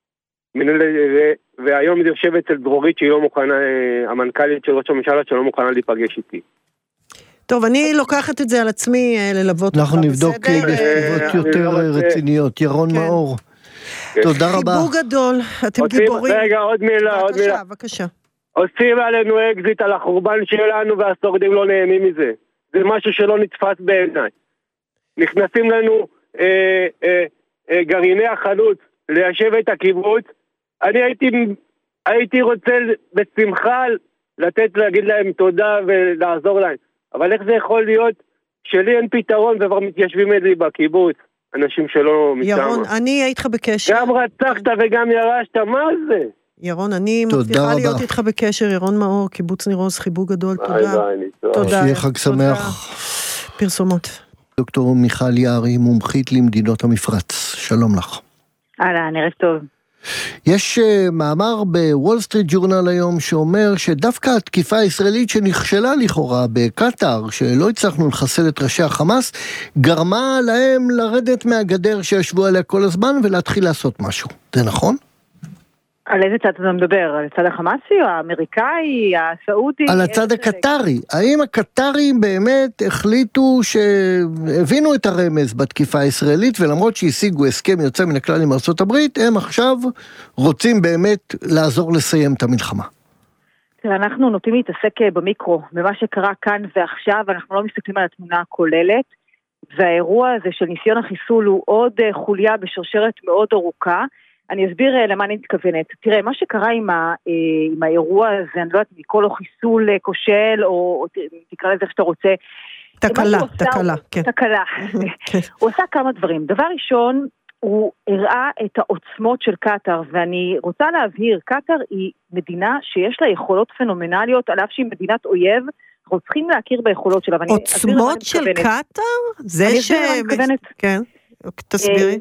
והיום זה יושב אצל דרורית שהיא לא מוכנה, המנכ"לית של ראש הממשלה שלא מוכנה להיפגש איתי. טוב, אני לוקחת את זה על עצמי ללוות. אנחנו נבדוק בסביבות יותר רציניות. ירון מאור, תודה רבה. חיבוק גדול, אתם גיבורים. רגע, עוד מילה. בבקשה. עושים עלינו אקזיט על החורבן שלנו והשורדים לא נהנים מזה. זה משהו שלא נתפס בעיניי. נכנסים לנו גרעיני החלוץ ליישב את הקיבוץ. אני הייתי רוצה בשמחה להגיד להם תודה ולעזור להם. אבל איך זה יכול להיות שלי אין פתרון וכבר מתיישבים את זה בקיבוץ? אנשים שלא מתאמה. ירון, אני הייתי לך בקשר. גם רצחת וגם ירשת, מה זה? ירון, אני מבטיחה להיות איתך בקשר. ירון מאור, קיבוץ ניר עוז, חיבוק גדול, תודה. תודה. שיהיה חג שמח. פרסומות. דוקטור מיכל יערי, מומחית למדינות המפרץ. שלום לך. נראה טוב. יש מאמר בוול סטריט ג'ורנל היום שאומר שדווקא התקיפה הישראלית שנכשלה לכאורה בקטר, שלא הצלחנו לחסל את ראשי החמאס, גרמה להם לרדת מהגדר שישבו עליה כל הזמן ולהתחיל לעשות משהו. זה נכון? על איזה צד אתה מדבר? על הצד החמאסי או האמריקאי, הסעודי? על הצד הקטרי. האם הקטרים באמת החליטו שהבינו את הרמז בתקיפה הישראלית, ולמרות שהשיגו הסכם יוצא מן הכלל עם ארצות הברית, הם עכשיו רוצים באמת לעזור לסיים את המלחמה? אנחנו נוטים להתעסק במיקרו, במה שקרה כאן ועכשיו, אנחנו לא מסתכלים על התמונה הכוללת, והאירוע הזה של ניסיון החיסול הוא עוד חוליה בשרשרת מאוד ארוכה. אני אסביר למה אני מתכוונת. תראה, מה שקרה עם האירוע הזה, אני לא יודעת, מכל לו חיסול כושל, או תקרא לזה שאתה רוצה. תקלה. תקלה. הוא עושה כמה דברים. דבר ראשון, הוא הראה את העוצמות של קטר, ואני רוצה להבהיר, קטר היא מדינה שיש לה יכולות פנומנליות, על אף שהיא מדינת אויב, אנחנו צריכים להכיר ביכולות שלה. עוצמות של קטר? זה ש... כן, תסבירי.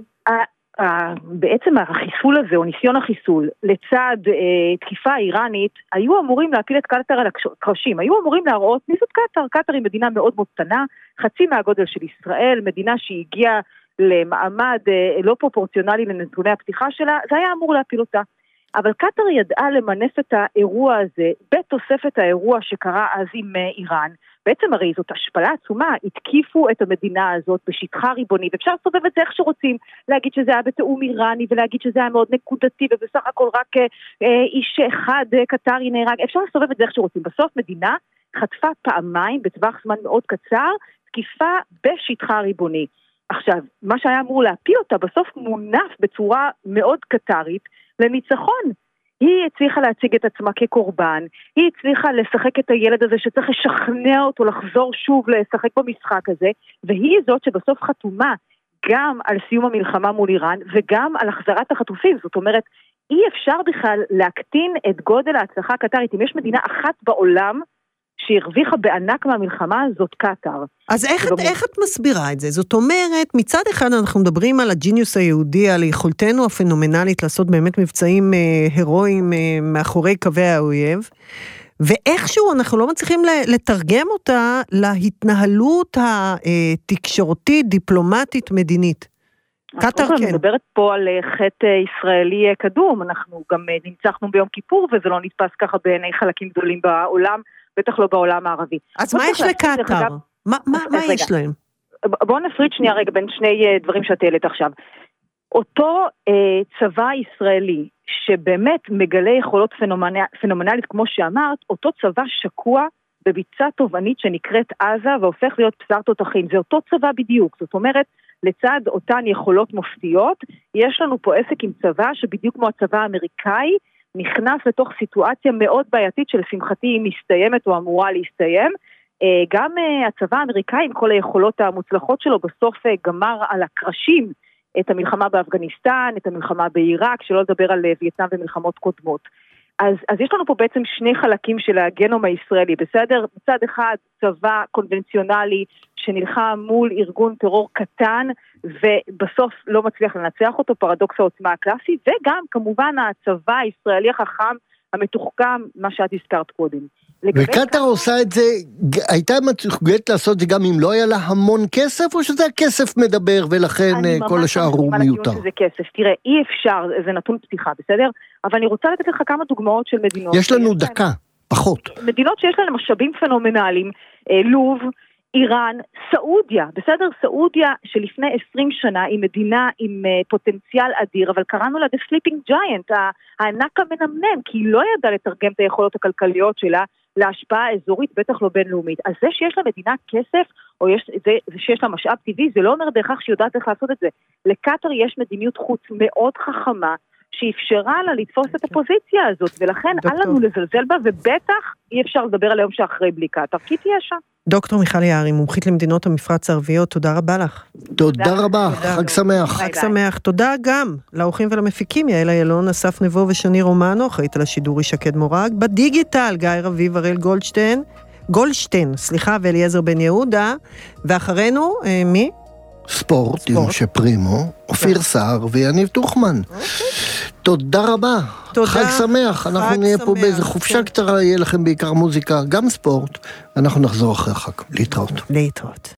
בעצם החיסול הזה, או ניסיון החיסול, לצד תקיפה איראנית, היו אמורים להפיל את קטר על הקרשים, היו אמורים להראות מי זאת קטר. קטר היא מדינה מאוד מאוד קטנה, חצי מהגודל של ישראל, מדינה שהגיעה למעמד לא פרופורציונלי לנתוני הפתיחה שלה, זה היה אמור להפיל אותה. אבל קטר ידעה למנף את האירוע הזה, בתוספת האירוע שקרה אז עם איראן. בעצם הרי זאת השפלה עצומה, התקיפו את המדינה הזאת בשטחה ריבוני, ואפשר לסובב את זה איך שרוצים, להגיד שזה היה בתאום איראני, ולהגיד שזה היה מאוד נקודתי, ובסך הכל רק איש אחד קטרי נהרג, אפשר לסובב את זה איך שרוצים. בסוף מדינה חטפה פעמיים בטווח זמן מאוד קצר, תקיפה בשטחה ריבוני. עכשיו, מה שהיה אמור להפיל אותה, בסוף מונף בצורה מאוד קטרית לניצחון. היא הצליחה להציג את עצמה כקורבן, היא הצליחה לשחק את הילד הזה שצריך לשכנע אותו לחזור שוב לשחק במשחק הזה, והיא זאת שבסוף חתומה גם על סיום המלחמה מול איראן וגם על החזרת החטופים. זאת אומרת, אי אפשר בכלל להקטין את גודל ההצלחה הקטרית. אם יש מדינה אחת בעולם שהרוויחה בענק מהמלחמה, זאת קטר. אז איך את מסבירה את זה? זאת אומרת, מצד אחד אנחנו מדברים על הג'יניוס היהודי, על יכולתנו הפנומנלית לעשות באמת מבצעים הירואיים מאחורי קווי האויב, ואיכשהו אנחנו לא מצליחים לתרגם אותה להתנהלות התקשורתית, דיפלומטית, מדינית. קטר כן. אני מדברת פה על חטא ישראלי קדום, אנחנו גם נמצחנו ביום כיפור, וזה לא נתפס ככה בעיני חלקים גדולים בעולם, בטח לא בעולם הערבי. אז מה יש לקטר? מה יש להם? בואו נפריד שנייה רגע בין שני דברים שאת העלית עכשיו. אותו צבא ישראלי, שבאמת מגלה יכולות פנומנלית, כמו שאמרת, אותו צבא שקוע בביצה תובענית שנקראת עזה, והופך להיות בשר תותחים. זה אותו צבא בדיוק. זאת אומרת, לצד אותן יכולות מופתיות, יש לנו פה עסק עם צבא, שבדיוק כמו הצבא האמריקאי, נכנס לתוך סיטואציה מאוד בעייתית, שלשמחתי היא מסתיימת או אמורה להסתיים. גם הצבא האמריקאי, עם כל היכולות המוצלחות שלו, בסוף גמר על הקרשים, את המלחמה באפגניסטן, את המלחמה בעיראק, שלא לדבר על וייטנאם ומלחמות קודמות. אז יש לנו פה בעצם שני חלקים של הגנום הישראלי, בסדר? מצד אחד צבא קונבנציונלי שנלחם מול ארגון טרור קטן, ובסוף לא מצליח לנצח אותו, פרדוקס העוצמה הקלאסי, וגם כמובן הצבא הישראלי החכם, המתוחכם, מה שאת הזכרת קודם. וקטר עושה את זה, הייתה מסוגלת לעשות את זה גם אם לא היה לה המון כסף, או שזה הכסף מדבר ולכן כל השאר הוא מיותר? שזה כסף. תראה, אי אפשר, זה נתון פתיחה, בסדר? אבל אני רוצה לתת לך כמה דוגמאות של מדינות. יש לנו דקה, פחות. מדינות שיש להן משאבים פנומנליים, לוב, איראן, סעודיה, בסדר? סעודיה שלפני 20 שנה היא מדינה עם פוטנציאל אדיר, אבל קראנו לה The Sleeping Giant, הענק המנמנם, כי היא לא ידעה לתרגם את היכולות הכלכליות שלה להשפעה אזורית, בטח לא בינלאומית. אז זה שיש למדינה כסף, או זה שיש לה משאב טבעי, זה לא אומר דרך שהיא יודעת איך לעשות את זה. לקטר יש מדיניות חוץ מאוד חכמה, שאפשרה לה לתפוס את הפוזיציה הזאת, ולכן אל לנו לזלזל בה, ובטח אי אפשר לדבר על היום שאחרי בלי קטר, כי תהיה שם. דוקטור מיכל יערי, מומחית למדינות המפרץ הערביות, תודה רבה לך. תודה רבה, חג שמח. חג שמח, תודה גם לאורחים ולמפיקים, יעל איילון, אסף נבו ושני רומנו, אחראית על השידור שקד מורג, בדיגיטל גיא רביב, אראל גולדשטיין, ואליעזר בן יהודה, ואחרינו, מי? ספורט, עם משה פרימו, אופיר סער ויניב תוכמן. תודה רבה, חג שמח, אנחנו נהיה פה באיזה חופשה קצרה, יהיה לכם בעיקר מוזיקה, גם ספורט, אנחנו נחזור אחרי החג, להתראות.